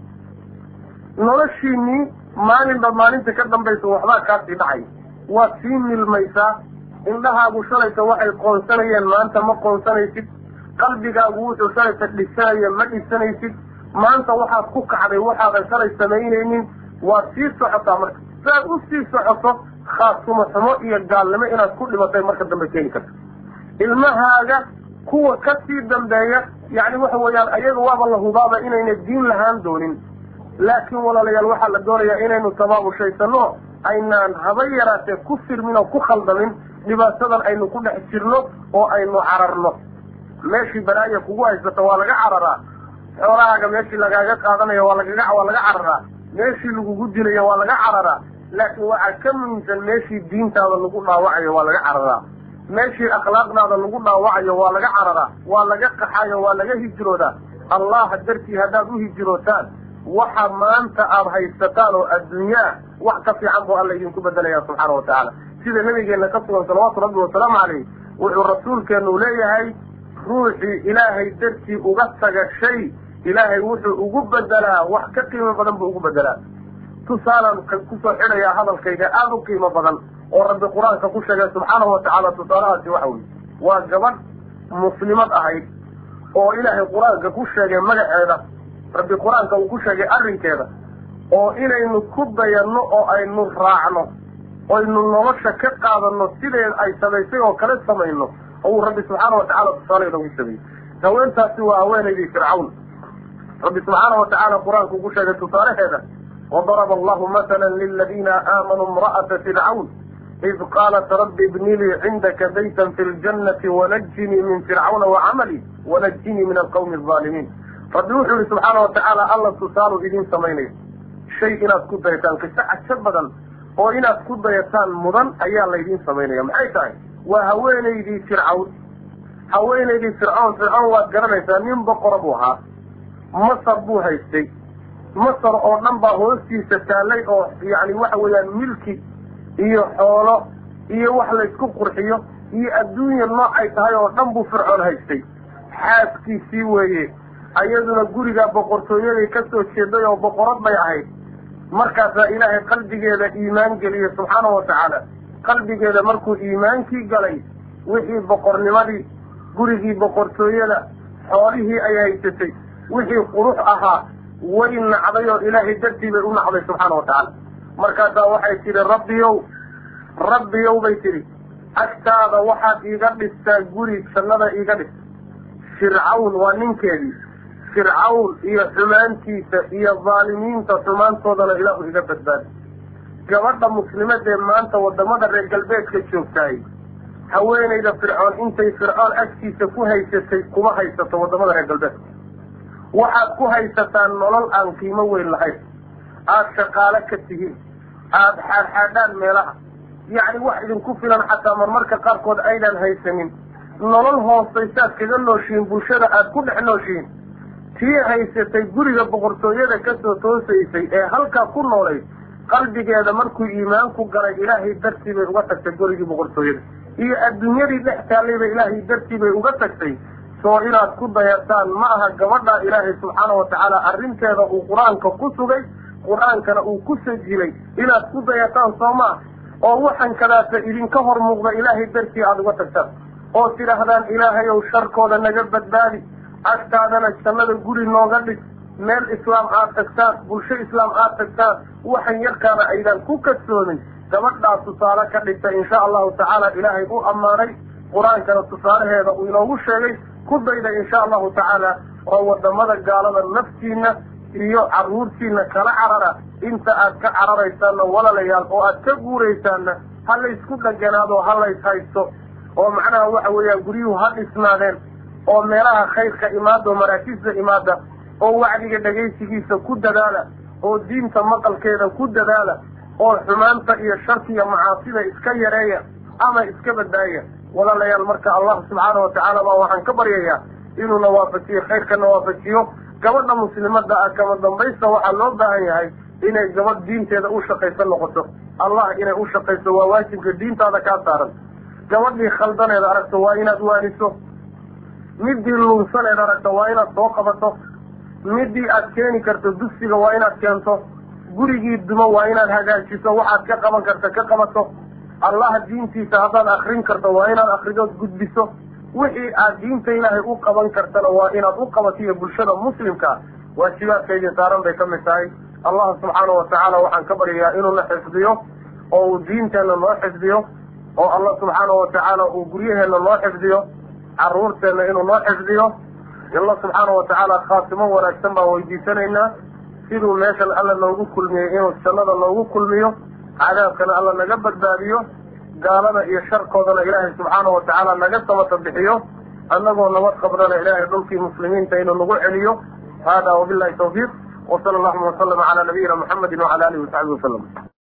noloshiinii maalinba maalinta ka dambaysa waxbaa kaasii dhacay waad sii milmaysaa indhahaagu shalayta waxay qoonsanayeen maanta ma qoonsanaysid qalbigaagu wuxuu shalayta dhisanaya ma dhisanaysid maanta waxaad ku kacday waxaadan shalay samaynaynin waad sii socotaa marka saad u sii socoto khaasumo xumo iyo gaalnimo inaad ku dhimatay marka dambe keeni karta ilmahaaga kuwa ka sii dambeeya yacni waxa weeyaan ayaga waaba la hubaaba inayna diin lahaan doonin laakiin walaalayaal waxaa la doonayaa inaynu tabaabushaysanno aynaan haba yaraatee ku sirmin oo ku khaldamin dhibaatadan aynu ku dhex jirno oo aynu cararno meeshii balaaya kugu haysata waa laga cararaa xoolahaaga meeshii lagaaga qaadanayo waa lagaga waa laga cararaa meeshii lagugu dilayo waa laga cararaa laakiin waxaa ka muhiimsan meeshii diintaada lagu dhaawacayo waa laga cararaa meeshii akhlaaqdaada lagu dhaawacayo waa laga cararaa waa laga qaxayo waa laga hijroodaa allah dartii haddaad u hijrootaan waxa maanta aada haysataan oo adduunyaa wax ka fiican buu alla idinku bedelaya subxaana watacaala sida nabigeenna ka sugan salawaatu rabbi wasalaamu caleyh wuxuu rasuulkeenu leeyahay ruuxii ilaahay dartii uga taga shay ilaahay wuxuu ugu bedelaa wax ka qiimo badan buu ugu bedelaa tusaalaan kusoo xidhayaa hadalkayga aada u qiimo badan oo rabbi qur-aanka ku sheegay subxaanahu watacaala tusaalahaasi waxa weye waa gabadh muslimad ahayd oo ilaahay qur-aanka ku sheegay magaceeda rabbi qur-aanka uu ku sheegay arrinkeeda oo inaynu ku dayanno oo aynu raacno oynu nolosha ka qaadano sideed ay samaysay oo kale samayno ou rabbi subxaana watacaala tusaalaheeda ugu sameeyey haweentaasi waa haweenaydii fircawn rabbi subxaana watacaala qur-aanka ugu sheegay tusaalaheeda wadaraba allahu matala liladiina aamanuu imra'ata fircawn id qaalat rabbi ibni lii cindaka baytan fi ljannati wanajinii min fircawna wacamali wanajinii min alqawmi alظaalimiin rabbi wuxuu yihi subxaana watacaala alla tusaalu idiin samaynayo shay inaad ku dayataan qiso cajo badan oo inaad ku dayataan mudan ayaa laydiin samaynaya maxay tahay waa haweenaydii fircawn haweenaydii fircawn fircawn waad garanaysaa nin boqora buu ahaa masar buu haystay masar oo dhan baa hoostiisa taallay oo yacni waxa weeyaan milki iyo xoolo iyo wax laysku qurxiyo iyo adduunya nooc ay tahay oo dhan buu fircoon haystay xaaskiisii weeye ayaduna gurigaa boqortooyaday ka soo jeeday oo boqorad bay ahayd markaasaa ilaahay qalbigeeda iimaan geliyey subxaana watacaala qalbigeeda markuu iimaankii galay wixii boqornimadii gurigii boqortooyada xoolihii ay haysatay wixii qurux ahaa way nacday oo ilaahay dartii bay u nacday subxaana watacaala markaasaa waxay tidhi rabbiyow rabbiyow bay tidhi agtaada waxaad iiga dhistaa guri jannada iiga dhis fircawn waa ninkeedii fircawn iyo xumaantiisa iyo dhaalimiinta xumaantoodana ilaahu iga badbaadi gabadha muslimadee maanta wadamada reer galbeedka joogtahay haweenayda fircoon intay fircoon agtiisa ku haysatay kuma haysato wadamada reer galbeedka waxaad ku haysataan nolol aan qiimo weyn lahayn aada shaqaale ka tihiin aada xaadxaadhaan meelaha yacni wax idinku filan xataa marmarka qaarkood aydan haysanin nolol hoosaysaad kaga nooshiin bulshada aada ku dhex nooshiin tii haysatay guriga boqortooyada kasoo toosaysay ee halkaa ku noolay qalbigeeda markuu iimaanku galay ilaahay dartii bay uga tagtay gurigii boqortooyada iyo adduunyadii dhex taallay bay ilaahay dartii bay uga tagtay soo inaad ku dayataan ma aha gabadha ilaahay subxaanahu watacaala arrinteeda uu qur-aanka ku sugay qur-aankana uu ku sajilay inaad ku dayataan soo maa oo waxan kadaata idinka hor muuqda ilaahay dartii aada uga tagtaan oo tidhaahdaan ilaahay ow sharkooda naga badbaadi agtaadana jannada guri nooga dhig meel islaam aad tagtaan bulsho islaam aad tagtaan waxan yarkaana aydan ku kadsoomin gabadhaas tusaale ka dhigta insha allahu tacaala ilaahay u ammaanay qur-aankana tusaalaheeda uu inoogu sheegay ku dayda insha allahu tacaala oo wadamada gaalada naftiina iyo carruurtiina kala carara inta aad ka cararaysaanna walaalayaal oo aad ka guuraysaanna ha laysku dhaganaado ha lays haysto oo macnaha waxa weeyaan guryuhu ha dhisnaadeen oo meelaha khayrka imaada oo maraakiista imaada oo wacdiga dhagaysigiisa ku dadaala oo diinta maqalkeeda ku dadaala oo xumaanta iyo sharkiga macaasida iska yareeya ama iska badbaaya walaalayaal marka allah subxaana watacaala baa waxaan ka baryayaa inuu nawaafajiyo khayrkana waafajiyo gabadha muslimada ah kama dambaysta waxaa loo baahan yahay inay gabadh diinteeda u shaqaysan noqoto allah inay u shaqayso waa waajibka diintaada kaa saaran gabadhii khaldaneeda aragto waa inaad waaniso midii luunsaneed aragto waa inaad soo qabato midii aad keeni karto dugsiga waa inaad keento gurigii dumo waa inaad hagaajiso waxaad ka qaban karta ka qabato allah diintiisa haddaad akrin karto waa inaad akridood gudbiso wixii aad diinta ilaahay u qaban kartana waa inaad u qabato iyo bulshada muslimka waajibaadkaydin saaran bay ka mid tahay allah subxaanahu watacaala waxaan ka baryayaa inuuna xifdiyo oo uu diinteenna noo xifdiyo oo allah subxaanahu watacaala uu guryaheenna noo xifdiyo carruurteenna inuu noo xifdiyo allah subxaanahu watacaala khaatimo wanaagsan baan weydiisanaynaa siduu meeshan alla noogu kulmiyey inuu jannada noogu kulmiyo cadaabkana alla naga badbaadiyo gaalada iyo sharkoodana ilaahay subxaanahu watacaala naga samata bixiyo annagoo nabad qabrana ilaahay dhulkii muslimiinta inuu nagu celiyo hada wabillahi tawfiiq wasala allahuma wasalama calaa nabiyina muxamedin wacala alihi wasaxbihi wasalam